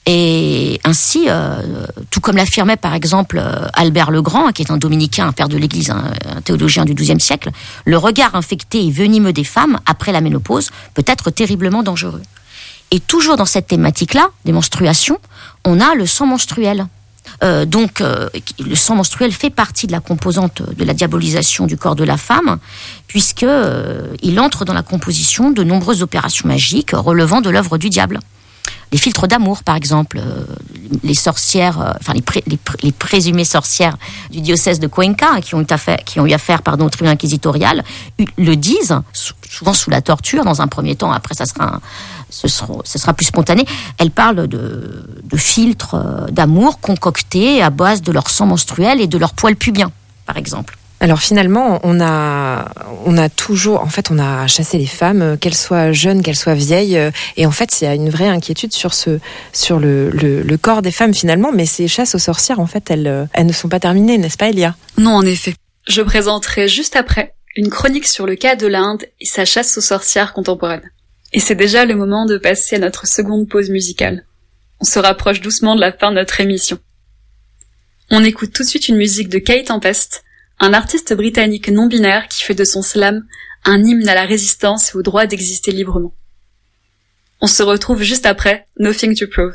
Et ainsi, euh, tout comme l'affirmait par exemple Albert le Grand, qui est un dominicain, un père de l'Église, un, un théologien du douzième siècle, le regard infecté et venimeux des femmes après la ménopause peut être terriblement dangereux. Et toujours dans cette thématique-là, des menstruations, on a le sang menstruel. Euh, donc, euh, le sang menstruel fait partie de la composante de la diabolisation du corps de la femme, puisque euh, il entre dans la composition de nombreuses opérations magiques relevant de l'œuvre du diable. Les filtres d'amour, par exemple, euh, les sorcières, euh, enfin les, pré, les, pré, les présumées sorcières du diocèse de Cuenca, qui ont eu affaire, qui ont eu affaire, pardon, au tribunal inquisitorial, le disent, souvent sous la torture, dans un premier temps. Après, ça sera, un, ce sera, ce sera plus spontané. Elles parlent de, de filtres d'amour concoctés à base de leur sang menstruel et de leur poil pubien, par exemple. Alors finalement, on a, on a toujours, en fait, on a chassé les femmes, qu'elles soient jeunes, qu'elles soient vieilles, et en fait, il y a une vraie inquiétude sur ce, sur le, le, le corps des femmes finalement, mais ces chasses aux sorcières, en fait, elles, elles ne sont pas terminées, n'est-ce pas, Elia ? Non, en effet. Je présenterai juste après une chronique sur le cas de l'Inde et sa chasse aux sorcières contemporaine. Et c'est déjà le moment de passer à notre seconde pause musicale. On se rapproche doucement de la fin de notre émission. On écoute tout de suite une musique de Kay Tempest, un artiste britannique non-binaire qui fait de son slam un hymne à la résistance et au droit d'exister librement. On se retrouve juste après Nothing to Prove.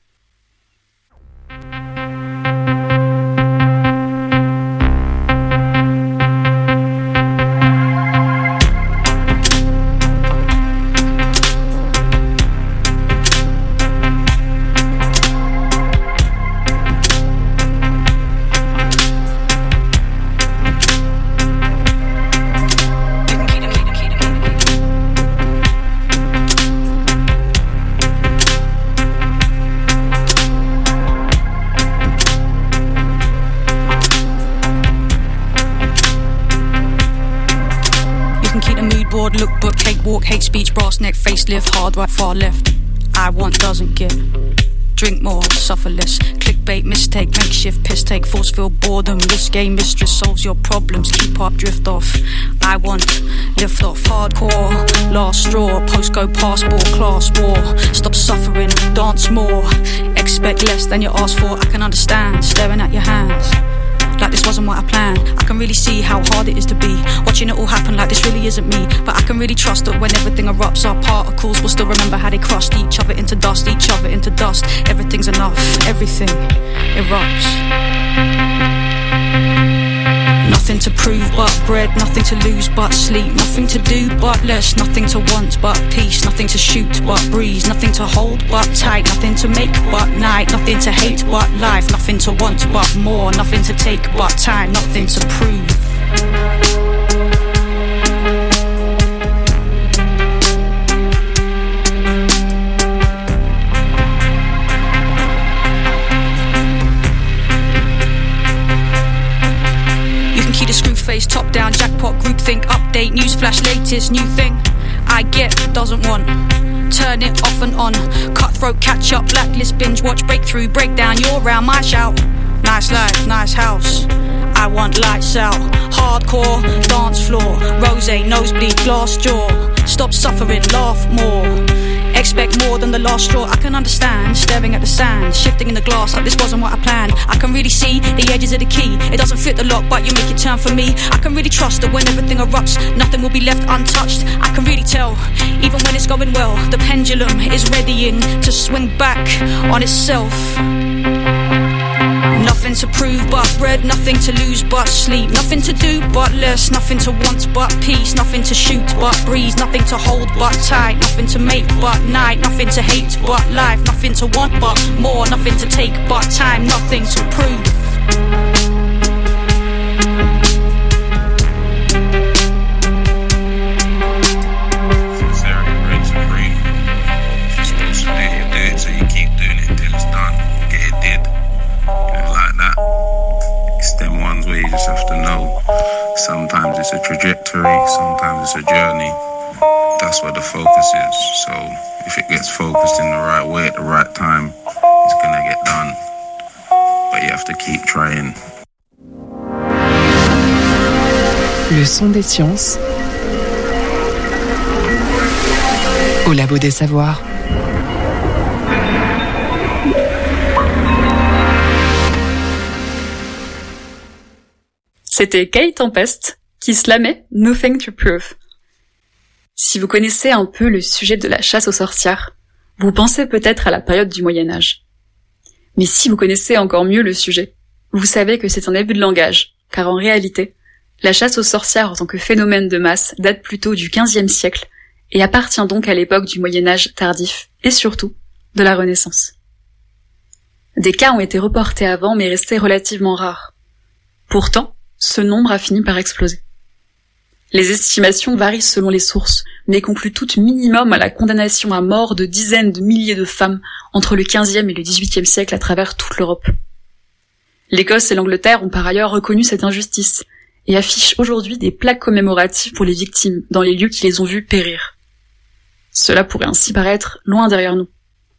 Lookbook, cakewalk, hate speech, brass neck, facelift, hard right, far left. I want, doesn't get. Drink more, suffer less. Clickbait, mistake, makeshift, piss take, force feel boredom. Risque, mistress solves your problems. Keep up, drift off. I want, lift off. Hardcore, last straw. Postcode, passport, class war. Stop suffering, dance more. Expect less than you ask for. I can understand, staring at your hands. Like this wasn't what I planned. I can really see how hard it is to be watching it all happen like this really isn't me. But I can really trust that when everything erupts, our particles will still remember how they crushed each other into dust, each other into dust. Everything's enough, everything erupts. Nothing to prove but bread, nothing to lose but sleep, nothing to do but less, nothing to want but peace, nothing to shoot but breeze, nothing to hold but tight, nothing to make but night, nothing to hate but life, nothing to want but more, nothing to take but time, nothing to prove. Face top down, jackpot, groupthink, update, newsflash, latest new thing. I get, doesn't want. Turn it off and on. Cutthroat, catch up, blacklist, binge watch, breakthrough, breakdown. You're round my shout. Nice life, nice house. I want lights out. Hardcore, dance floor. Rosé, nosebleed, glass jaw. Stop suffering, laugh more. Expect more than the last straw. I can understand, staring at the sand, shifting in the glass like this wasn't what I planned. I can really see the edges of the key. It doesn't fit the lock, but you make it turn for me. I can really trust that when everything erupts, nothing will be left untouched. I can really tell, even when it's going well, the pendulum is readying to swing back on itself. Nothing to prove but bread, nothing to lose but sleep, nothing to do but less, nothing to want but peace, nothing to shoot but breeze, nothing to hold but tight, nothing to make but night, nothing to hate but life, nothing to want but more, nothing to take but time, nothing to prove. Just have to know sometimes it's a trajectory, sometimes it's a journey. That's where the focus is. So if it gets focused in the right way at the right time, it's gonna get done. But you have to keep trying. Le son des sciences au Labo des Savoirs. C'était Kay Tempest qui slamait Nothing to Prove. Si vous connaissez un peu le sujet de la chasse aux sorcières, vous pensez peut-être à la période du Moyen-Âge. Mais si vous connaissez encore mieux le sujet, vous savez que c'est un abus de langage, car en réalité, la chasse aux sorcières en tant que phénomène de masse date plutôt du quinzième siècle et appartient donc à l'époque du Moyen-Âge tardif et surtout de la Renaissance. Des cas ont été reportés avant mais restés relativement rares. Pourtant, ce nombre a fini par exploser. Les estimations varient selon les sources, mais concluent toutes minimum à la condamnation à mort de dizaines de milliers de femmes entre le quinzième et le dix-huitième siècle à travers toute l'Europe. L'Écosse et l'Angleterre ont par ailleurs reconnu cette injustice et affichent aujourd'hui des plaques commémoratives pour les victimes dans les lieux qui les ont vues périr. Cela pourrait ainsi paraître loin derrière nous.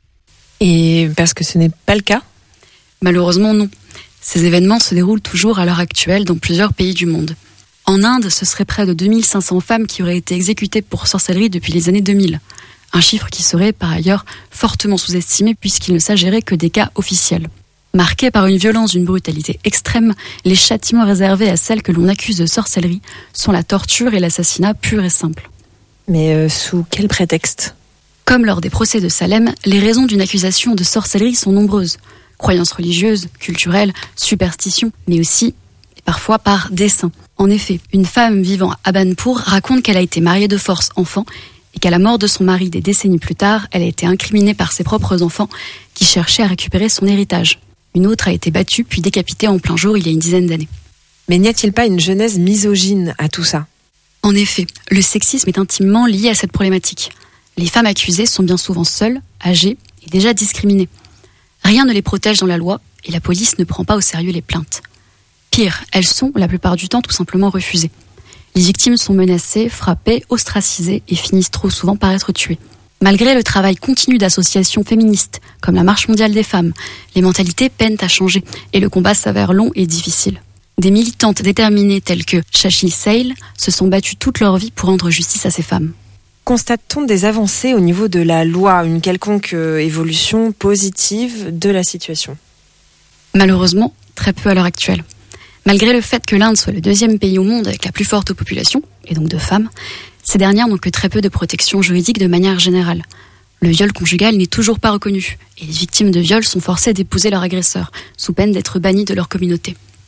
Et parce que ce n'est pas le cas ? Malheureusement non. Ces événements se déroulent toujours à l'heure actuelle dans plusieurs pays du monde. En Inde, ce serait près de deux mille cinq cents femmes qui auraient été exécutées pour sorcellerie depuis les années deux mille. Un chiffre qui serait par ailleurs fortement sous-estimé puisqu'il ne s'agirait que des cas officiels. Marqués par une violence d'une brutalité extrême, les châtiments réservés à celles que l'on accuse de sorcellerie sont la torture et l'assassinat pur et simple. Mais euh, sous quel prétexte ? Comme lors des procès de Salem, les raisons d'une accusation de sorcellerie sont nombreuses. Croyances religieuses, culturelles, superstitions, mais aussi, et parfois par dessein. En effet, une femme vivant à Banpur raconte qu'elle a été mariée de force enfant et qu'à la mort de son mari des décennies plus tard, elle a été incriminée par ses propres enfants qui cherchaient à récupérer son héritage. Une autre a été battue puis décapitée en plein jour il y a une dizaine d'années. Mais n'y a-t-il pas une genèse misogyne à tout ça ? En effet, le sexisme est intimement lié à cette problématique. Les femmes accusées sont bien souvent seules, âgées et déjà discriminées. Rien ne les protège dans la loi et la police ne prend pas au sérieux les plaintes. Pire, elles sont, la plupart du temps, tout simplement refusées. Les victimes sont menacées, frappées, ostracisées et finissent trop souvent par être tuées. Malgré le travail continu d'associations féministes, comme la Marche mondiale des femmes, les mentalités peinent à changer et le combat s'avère long et difficile. Des militantes déterminées telles que Shashi Sale se sont battues toute leur vie pour rendre justice à ces femmes. Constate-t-on des avancées au niveau de la loi, une quelconque euh, évolution positive de la situation ? Malheureusement, très peu à l'heure actuelle. Malgré le fait que l'Inde soit le deuxième pays au monde avec la plus forte population, et donc de femmes, ces dernières n'ont que très peu de protection juridique de manière générale. Le viol conjugal n'est toujours pas reconnu, et les victimes de viol sont forcées d'épouser leur agresseur, sous peine d'être bannies de leur communauté.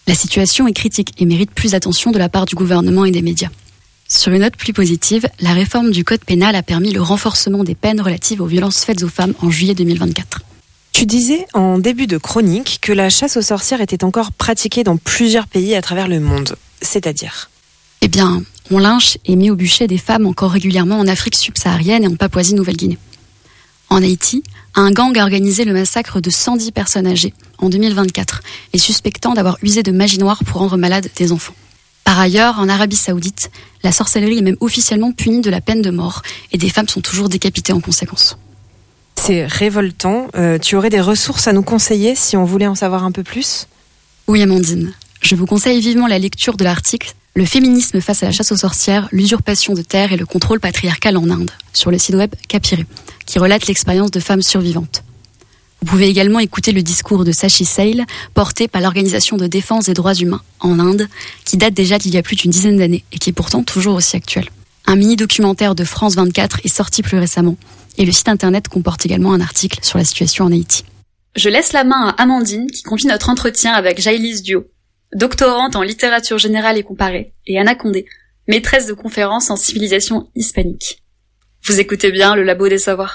La situation est critique et mérite plus d'attention de la part du gouvernement et des médias. Sur une note plus positive, la réforme du code pénal a permis le renforcement des peines relatives aux violences faites aux femmes en juillet deux mille vingt-quatre. Tu disais en début de chronique que la chasse aux sorcières était encore pratiquée dans plusieurs pays à travers le monde. C'est-à-dire ? Eh bien, on lynche et met au bûcher des femmes encore régulièrement en Afrique subsaharienne et en Papouasie-Nouvelle-Guinée. En Haïti, un gang a organisé le massacre de cent dix personnes âgées en deux mille vingt-quatre, les suspectant d'avoir usé de magie noire pour rendre malades des enfants. Par ailleurs, en Arabie Saoudite, la sorcellerie est même officiellement punie de la peine de mort et des femmes sont toujours décapitées en conséquence. C'est révoltant. Euh, tu aurais des ressources à nous conseiller si on voulait en savoir un peu plus ? Oui, Amandine. Je vous conseille vivement la lecture de l'article « Le féminisme face à la chasse aux sorcières, l'usurpation de terre et le contrôle patriarcal en Inde » sur le site web Kapire, qui relate l'expérience de femmes survivantes. Vous pouvez également écouter le discours de Sashi Sail, porté par l'Organisation de défense des droits humains en Inde, qui date déjà d'il y a plus d'une dizaine d'années et qui est pourtant toujours aussi actuel. Un mini-documentaire de France vingt-quatre est sorti plus récemment, et le site internet comporte également un article sur la situation en Haïti. Je laisse la main à Amandine qui confie notre entretien avec Jaïlys Duo, doctorante en littérature générale et comparée, et Anna Condé, maîtresse de conférences en civilisation hispanique. Vous écoutez bien le Labo des Savoirs.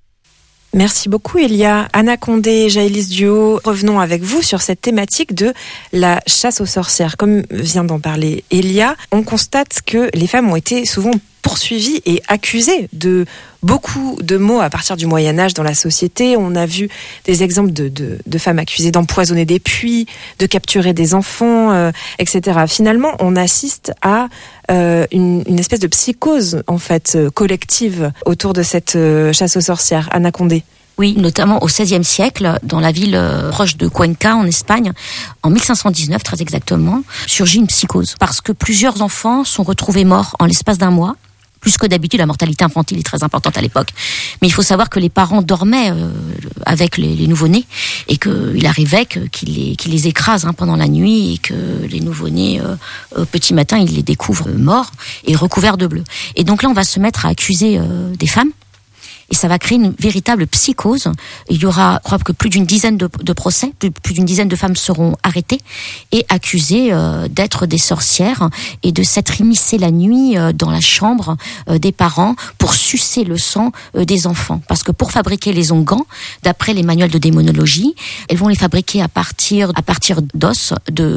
Merci beaucoup Elia. Anna Condé et Jaïlys Duo, revenons avec vous sur cette thématique de la chasse aux sorcières. Comme vient d'en parler Elia, on constate que les femmes ont été souvent poursuivies et accusées de beaucoup de maux à partir du Moyen-Âge dans la société. On a vu des exemples de, de, de femmes accusées d'empoisonner des puits, de capturer des enfants, euh, et cetera. Finalement, on assiste à euh, une, une espèce de psychose en fait euh, collective autour de cette euh, chasse aux sorcières. Anna Condé. Oui, notamment au seizième siècle, dans la ville euh, proche de Cuenca, en Espagne, en mille cinq cent dix-neuf, très exactement, surgit une psychose. Parce que plusieurs enfants sont retrouvés morts en l'espace d'un mois. Plus que d'habitude, la mortalité infantile est très importante à l'époque. Mais il faut savoir que les parents dormaient euh, avec les, les nouveau-nés et qu'il arrivait que, qu'ils, les, qu'ils les écrasent hein, pendant la nuit et que les nouveau-nés, euh, au petit matin, ils les découvrent morts et recouverts de bleu. Et donc là, on va se mettre à accuser euh, des femmes. Et ça va créer une véritable psychose. Il y aura, je crois que plus d'une dizaine de, de procès, plus, plus d'une dizaine de femmes seront arrêtées et accusées euh, d'être des sorcières et de s'être immiscées la nuit euh, dans la chambre euh, des parents pour sucer le sang euh, des enfants. Parce que pour fabriquer les onguents, d'après les manuels de démonologie, elles vont les fabriquer à partir, à partir d'os,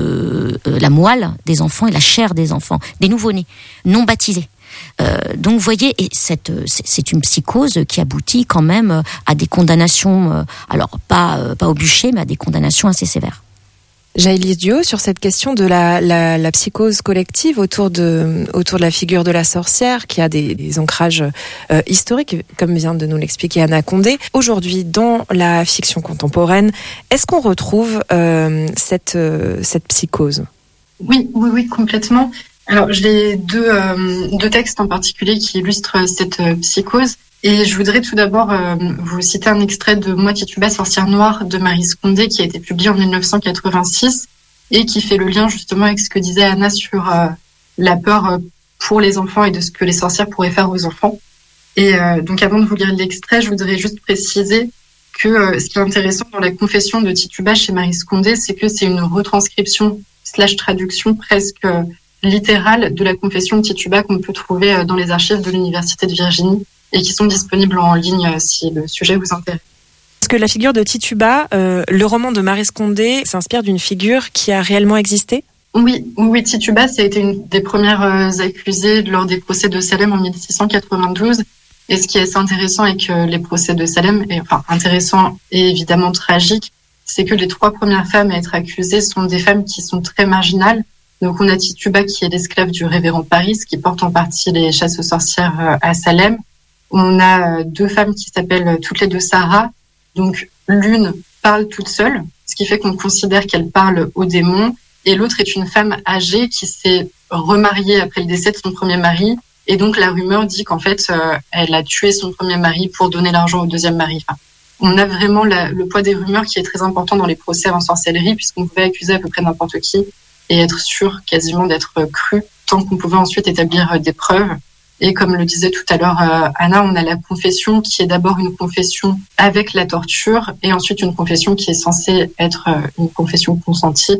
de euh, la moelle des enfants et la chair des enfants, des nouveau-nés, non baptisés. Euh, donc vous voyez, et cette, c'est une psychose qui aboutit quand même à des condamnations, euh, alors pas, euh, pas au bûcher, mais à des condamnations assez sévères. Jaïlys Duo, sur cette question de la, la, la psychose collective autour de, autour de la figure de la sorcière, qui a des, des ancrages euh, historiques, comme vient de nous l'expliquer Anna Condé. Aujourd'hui, dans la fiction contemporaine, est-ce qu'on retrouve euh, cette, euh, cette psychose ? Oui, oui, oui, complètement. Alors, j'ai deux, euh, deux textes en particulier qui illustrent cette euh, psychose. Et je voudrais tout d'abord euh, vous citer un extrait de Moi Tituba, sorcière noire de Maryse Condé qui a été publié en dix-neuf cent quatre-vingt-six et qui fait le lien justement avec ce que disait Anna sur euh, la peur pour les enfants et de ce que les sorcières pourraient faire aux enfants. Et euh, donc, avant de vous lire l'extrait, je voudrais juste préciser que euh, ce qui est intéressant dans la confession de Tituba chez Maryse Condé, c'est que c'est une retranscription slash traduction presque euh, littérale de la confession de Tituba qu'on peut trouver dans les archives de l'Université de Virginie et qui sont disponibles en ligne si le sujet vous intéresse. Est-ce que la figure de Tituba, euh, le roman de Maryse Condé, s'inspire d'une figure qui a réellement existé ? Oui, oui, Tituba, ça a été une des premières accusées lors des procès de Salem en mille six cent quatre-vingt-douze. Et ce qui est assez intéressant avec les procès de Salem, et, enfin intéressant et évidemment tragique, c'est que les trois premières femmes à être accusées sont des femmes qui sont très marginales. Donc on a Tituba qui est l'esclave du révérend Paris, qui porte en partie les chasses aux sorcières à Salem. On a deux femmes qui s'appellent toutes les deux Sarah. Donc l'une parle toute seule, ce qui fait qu'on considère qu'elle parle aux démons. Et l'autre est une femme âgée qui s'est remariée après le décès de son premier mari. Et donc la rumeur dit qu'en fait, euh, elle a tué son premier mari pour donner l'argent au deuxième mari. Enfin, on a vraiment la, le poids des rumeurs qui est très important dans les procès en sorcellerie, puisqu'on pouvait accuser à peu près n'importe qui et être sûr quasiment d'être cru, tant qu'on pouvait ensuite établir des preuves. Et comme le disait tout à l'heure euh, Anna, on a la confession qui est d'abord une confession avec la torture et ensuite une confession qui est censée être euh, une confession consentie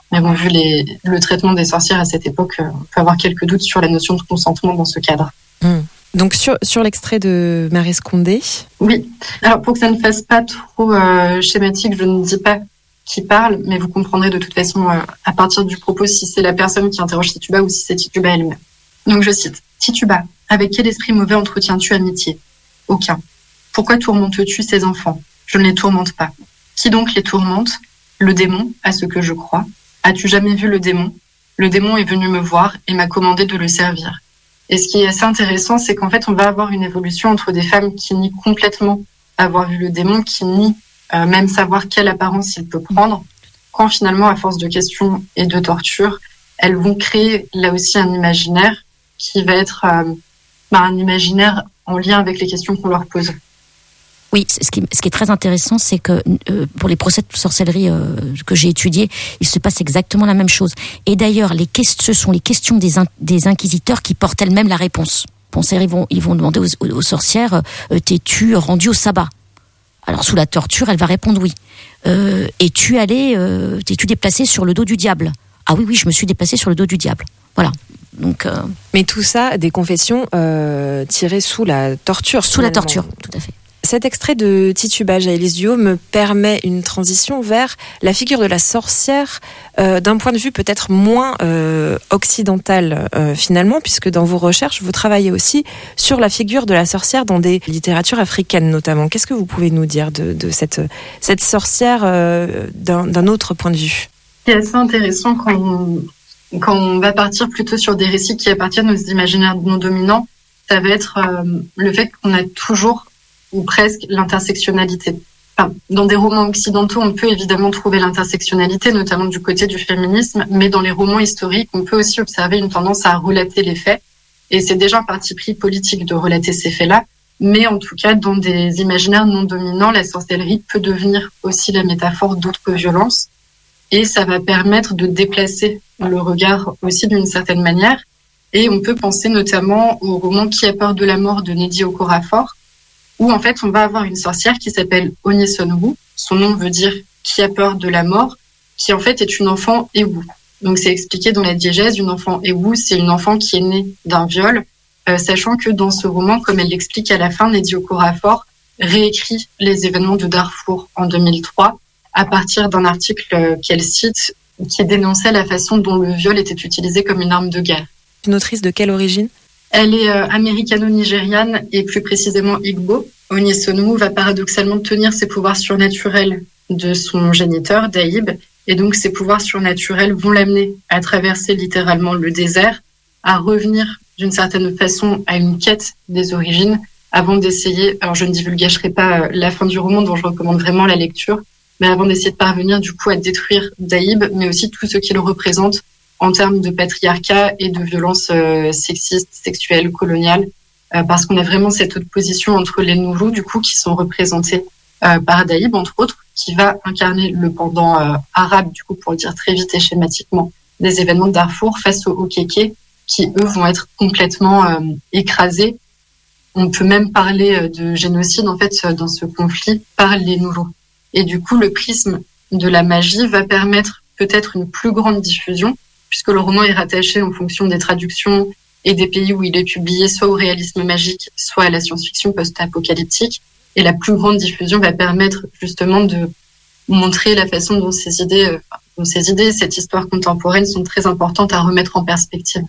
Mais bon, vu les, le traitement des sorcières à cette époque, on peut avoir quelques doutes sur la notion de consentement dans ce cadre. Mmh. Donc sur, sur l'extrait de Maryse Condé. Oui, alors pour que ça ne fasse pas trop euh, schématique, je ne dis pas qui parle, mais vous comprendrez de toute façon euh, à partir du propos si c'est la personne qui interroge Tituba ou si c'est Tituba elle-même. Donc je cite, Tituba, avec quel esprit mauvais entretiens-tu amitié? Aucun. Pourquoi tourmentes-tu ces enfants? Je ne les tourmente pas. Qui donc les tourmente? Le démon, à ce que je crois. As-tu jamais vu le démon? Le démon est venu me voir et m'a commandé de le servir. Et ce qui est assez intéressant, c'est qu'en fait, on va avoir une évolution entre des femmes qui nient complètement avoir vu le démon, qui nient euh, même savoir quelle apparence il peut prendre, quand finalement, à force de questions et de tortures, elles vont créer là aussi un imaginaire qui va être euh, bah, un imaginaire en lien avec les questions qu'on leur pose. Oui, ce qui, ce qui est très intéressant, c'est que euh, pour les procès de sorcellerie euh, que j'ai étudiés, il se passe exactement la même chose. Et d'ailleurs, les questions, ce sont les questions des, in, des inquisiteurs qui portent elles-mêmes la réponse. Bon, c'est-à-dire, ils vont, ils vont demander aux, aux sorcières euh, « T'es-tu rendu au sabbat ?» Alors, sous la torture, elle va répondre « Oui. Euh, » « Es-tu allé, euh, t'es-tu déplacé sur le dos du diable ?» ?»« Ah oui, oui, je me suis déplacé sur le dos du diable. » Voilà. Donc, euh, mais tout ça, des confessions euh, tirées sous la torture. Sous la torture, tout à fait. Cet extrait de Tituba, Jaëlys Duhaut, me permet une transition vers la figure de la sorcière euh, d'un point de vue peut-être moins euh, occidental euh, finalement, puisque dans vos recherches, vous travaillez aussi sur la figure de la sorcière dans des littératures africaines notamment. Qu'est-ce que vous pouvez nous dire de, de cette, cette sorcière euh, d'un, d'un autre point de vue? C'est assez intéressant quand on, quand on va partir plutôt sur des récits qui appartiennent aux imaginaires non dominants, ça va être euh, le fait qu'on a toujours ou presque l'intersectionnalité. Enfin, dans des romans occidentaux, on peut évidemment trouver l'intersectionnalité, notamment du côté du féminisme, mais dans les romans historiques, on peut aussi observer une tendance à relater les faits, et c'est déjà un parti pris politique de relater ces faits-là, mais en tout cas, dans des imaginaires non dominants, la sorcellerie peut devenir aussi la métaphore d'autres violences, et ça va permettre de déplacer le regard aussi d'une certaine manière, et on peut penser notamment au roman Qui a peur de la mort de Nnedi Okorafor, où en fait on va avoir une sorcière qui s'appelle Onyesonwu, son nom veut dire qui a peur de la mort, qui en fait est une enfant Ewu. Donc c'est expliqué dans la diégèse, une enfant Ewu, c'est une enfant qui est née d'un viol, euh, sachant que dans ce roman, comme elle l'explique à la fin, Nnedi Okorafor réécrit les événements de Darfour en deux mille trois à partir d'un article qu'elle cite qui dénonçait la façon dont le viol était utilisé comme une arme de guerre. Une autrice de quelle origine ? Elle est euh, américano-nigériane et plus précisément Igbo. Onyesonwu va paradoxalement tenir ses pouvoirs surnaturels de son géniteur, Daïb, et donc ces pouvoirs surnaturels vont l'amener à traverser littéralement le désert, à revenir d'une certaine façon à une quête des origines, avant d'essayer, alors je ne divulguerai pas la fin du roman dont je recommande vraiment la lecture, mais avant d'essayer de parvenir du coup à détruire Daïb, mais aussi tout ce qu'il représente en termes de patriarcat et de violences euh, sexistes, sexuelles, coloniales, euh, parce qu'on a vraiment cette opposition entre les Nourous, du coup, qui sont représentés euh, par Daïb, entre autres, qui va incarner le pendant euh, arabe, du coup, pour le dire très vite et schématiquement, des événements de Darfour face aux Okeke, qui, eux, vont être complètement euh, écrasés. On peut même parler de génocide, en fait, dans ce conflit par les Nourous. Et du coup, le prisme de la magie va permettre peut-être une plus grande diffusion, puisque le roman est rattaché en fonction des traductions et des pays où il est publié, soit au réalisme magique, soit à la science-fiction post-apocalyptique. Et la plus grande diffusion va permettre justement de montrer la façon dont ces idées, dont ces idées, cette histoire contemporaine sont très importantes à remettre en perspective.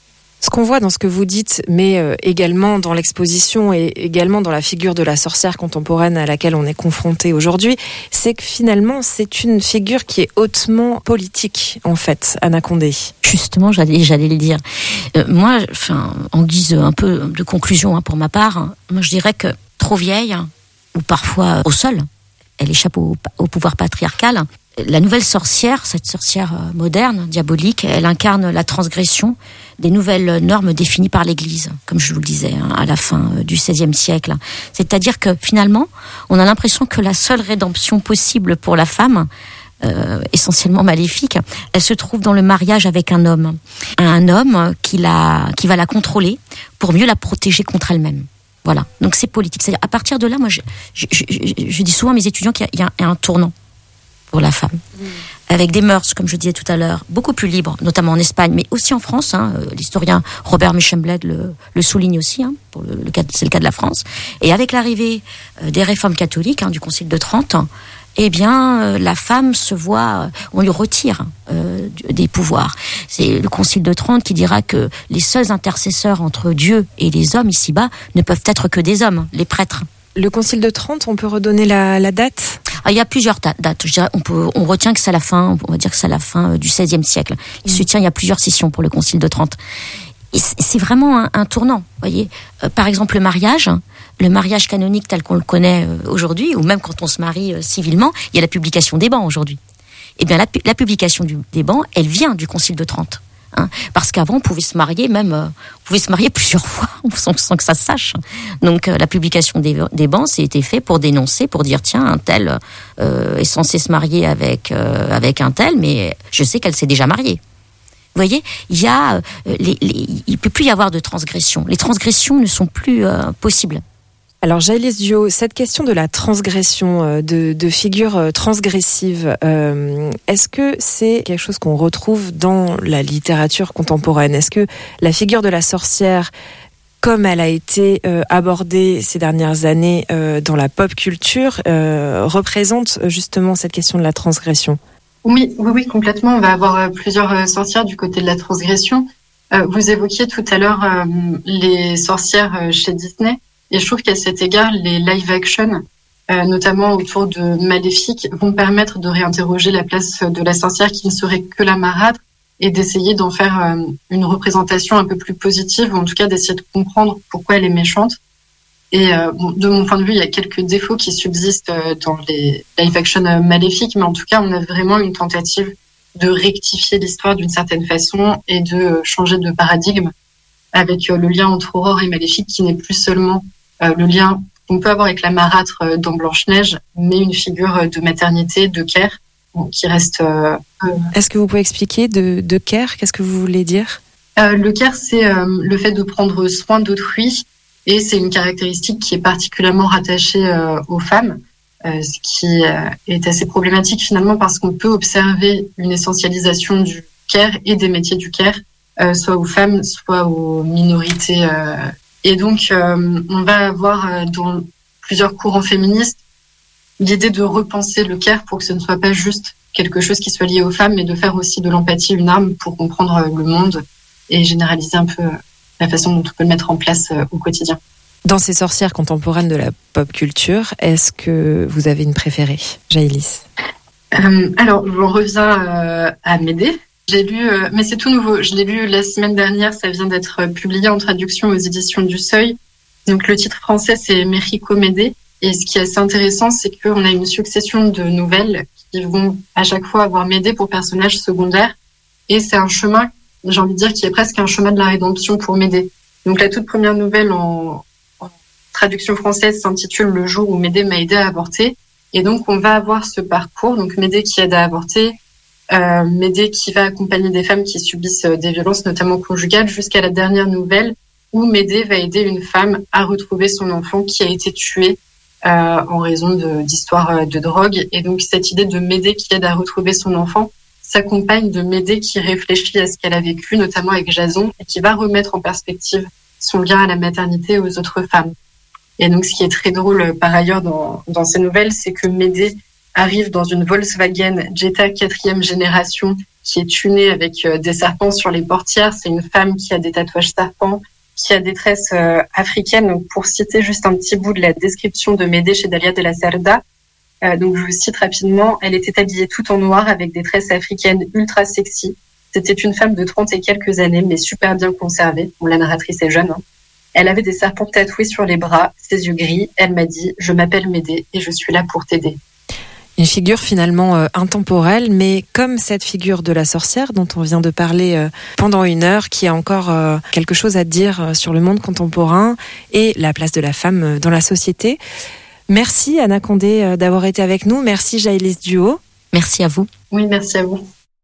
Ce qu'on voit dans ce que vous dites, mais euh, également dans l'exposition et également dans la figure de la sorcière contemporaine à laquelle on est confronté aujourd'hui, c'est que finalement c'est une figure qui est hautement politique en fait, Anna Condé. Justement, j'allais, j'allais le dire. Euh, moi, enfin, en guise un peu de conclusion hein, pour ma part, moi je dirais que trop vieille ou parfois au sol, elle échappe au, au pouvoir patriarcal. La nouvelle sorcière, cette sorcière moderne, diabolique, elle incarne la transgression des nouvelles normes définies par l'Église, comme je vous le disais, hein, à la fin du seizième siècle. C'est-à-dire que finalement, on a l'impression que la seule rédemption possible pour la femme, euh, essentiellement maléfique, elle se trouve dans le mariage avec un homme. Un homme qui, la, qui va la contrôler pour mieux la protéger contre elle-même. Voilà, donc c'est politique. C'est-à-dire, à partir de là, moi, je, je, je, je dis souvent à mes étudiants qu'il y a, il y a un tournant. pour la femme. Mmh. Avec des mœurs, comme je disais tout à l'heure, beaucoup plus libres, notamment en Espagne, mais aussi en France. Hein, l'historien Robert Muchembled le, le souligne aussi, hein, pour le, le cas, c'est le cas de la France. Et avec l'arrivée des réformes catholiques, hein, du Concile de Trente, eh bien, euh, la femme se voit, on lui retire euh, des pouvoirs. C'est le Concile de Trente qui dira que les seuls intercesseurs entre Dieu et les hommes ici-bas ne peuvent être que des hommes, les prêtres. Le Concile de Trente, on peut redonner la, la date ? Ah, il y a plusieurs dates. Je dirais, on peut, on retient que c'est à la fin, on va dire que c'est à la fin du seizième siècle. Il mmh. se tient, il y a plusieurs sessions pour le Concile de Trente. Et c'est vraiment un, un tournant, voyez. Euh, par exemple, le mariage, le mariage canonique tel qu'on le connaît euh, aujourd'hui, ou même quand on se marie euh, civilement, il y a la publication des bans aujourd'hui. Eh bien, la, la publication du, des bans, elle vient du Concile de Trente. Hein, parce qu'avant, on pouvait se marier même, euh, on pouvait se marier plusieurs fois sans, sans que ça se sache. Donc, euh, la publication des, des bans, c'était fait pour dénoncer, pour dire tiens, un tel euh, est censé se marier avec euh, avec un tel, mais je sais qu'elle s'est déjà mariée. Vous voyez, il y a, euh, les, les, il peut plus y avoir de transgression. Les transgressions ne sont plus euh, possibles. Alors, Jaëlys Duhaut, cette question de la transgression, de, de figures transgressives, euh, est-ce que c'est quelque chose qu'on retrouve dans la littérature contemporaine ? Est-ce que la figure de la sorcière, comme elle a été euh, abordée ces dernières années euh, dans la pop culture, euh, représente justement cette question de la transgression ? Oui, oui, oui, complètement. On va avoir plusieurs sorcières du côté de la transgression. Euh, vous évoquiez tout à l'heure euh, les sorcières chez Disney. Et je trouve qu'à cet égard, les live-action, euh, notamment autour de Maléfique, vont permettre de réinterroger la place de la sorcière qui ne serait que la marâtre et d'essayer d'en faire euh, une représentation un peu plus positive, ou en tout cas d'essayer de comprendre pourquoi elle est méchante. Et euh, bon, de mon point de vue, il y a quelques défauts qui subsistent euh, dans les live-action euh, Maléfiques, mais en tout cas, on a vraiment une tentative de rectifier l'histoire d'une certaine façon et de euh, changer de paradigme avec euh, le lien entre Aurore et Maléfique qui n'est plus seulement Euh, le lien qu'on peut avoir avec la marâtre euh, dans Blanche-Neige, mais une figure euh, de maternité, de care, bon, qui reste... Euh, euh... Est-ce que vous pouvez expliquer de, de care ? Qu'est-ce que vous voulez dire ? euh, Le care, c'est euh, le fait de prendre soin d'autrui, et c'est une caractéristique qui est particulièrement rattachée euh, aux femmes, euh, ce qui euh, est assez problématique finalement parce qu'on peut observer une essentialisation du care et des métiers du care, euh, soit aux femmes, soit aux minorités euh, Et donc, euh, on va avoir euh, dans plusieurs courants féministes l'idée de repenser le care pour que ce ne soit pas juste quelque chose qui soit lié aux femmes, mais de faire aussi de l'empathie une arme pour comprendre euh, le monde et généraliser un peu euh, la façon dont on peut le mettre en place euh, au quotidien. Dans ces sorcières contemporaines de la pop culture, est-ce que vous avez une préférée, Jaëlys ? euh, Alors, j'en reviens euh, à Médée. J'ai lu, euh, mais c'est tout nouveau, je l'ai lu la semaine dernière, ça vient d'être publié en traduction aux éditions du Seuil. Donc le titre français, c'est Mexico Médée. Et ce qui est assez intéressant, c'est qu'on a une succession de nouvelles qui vont à chaque fois avoir Médée pour personnage secondaire. Et c'est un chemin, j'ai envie de dire, qui est presque un chemin de la rédemption pour Médée. Donc la toute première nouvelle en, en traduction française s'intitule Le jour où Médée m'a aidé à avorter. Et donc on va avoir ce parcours, donc Médée qui aide à avorter, Euh, Médée qui va accompagner des femmes qui subissent euh, des violences, notamment conjugales, jusqu'à la dernière nouvelle où Médée va aider une femme à retrouver son enfant qui a été tué euh, en raison de, d'histoires euh, de drogue. Et donc cette idée de Médée qui aide à retrouver son enfant s'accompagne de Médée qui réfléchit à ce qu'elle a vécu, notamment avec Jason, et qui va remettre en perspective son lien à la maternité et aux autres femmes. Et donc ce qui est très drôle euh, par ailleurs dans, dans ces nouvelles, c'est que Médée arrive dans une Volkswagen Jetta quatrième génération qui est tunée avec euh, des serpents sur les portières. C'est une femme qui a des tatouages serpents, qui a des tresses euh, africaines. Donc, pour citer juste un petit bout de la description de Médée chez Dalia de la Cerda, euh, donc je vous cite rapidement, elle était habillée tout en noir avec des tresses africaines ultra sexy. C'était une femme de trente et quelques années, mais super bien conservée. Bon, la narratrice est jeune, hein. Elle avait des serpents tatoués sur les bras, ses yeux gris. Elle m'a dit « Je m'appelle Médée et je suis là pour t'aider ». Une figure finalement euh, intemporelle, mais comme cette figure de la sorcière dont on vient de parler euh, pendant une heure, qui a encore euh, quelque chose à dire euh, sur le monde contemporain et la place de la femme euh, dans la société. Merci Anna Condé euh, d'avoir été avec nous. Merci Jaëlys Duhaut. Merci à vous. Oui, merci à vous.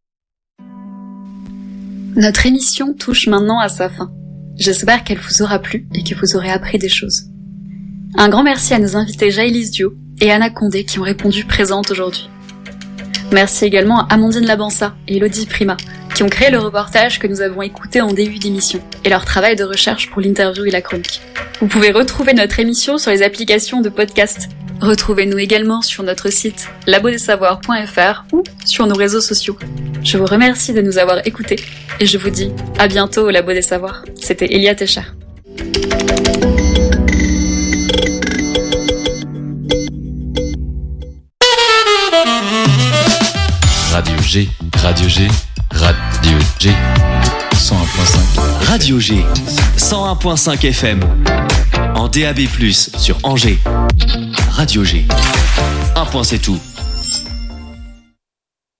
Notre émission touche maintenant à sa fin. J'espère qu'elle vous aura plu et que vous aurez appris des choses. Un grand merci à nos invités Jaëlys Duhaut et Anna Condé qui ont répondu présentes aujourd'hui. Merci également à Amandine Labansa et Elodie Prima, qui ont créé le reportage que nous avons écouté en début d'émission, et leur travail de recherche pour l'interview et la chronique. Vous pouvez retrouver notre émission sur les applications de podcast. Retrouvez-nous également sur notre site labo des savoirs point f r ou sur nos réseaux sociaux. Je vous remercie de nous avoir écoutés et je vous dis à bientôt au Labo des Savoirs. C'était Elia Techer. Radio G, Radio G, Radio G, cent un point cinq. Radio G, cent un point cinq F M, en D A B plus, sur Angers. Radio G, un point c'est tout.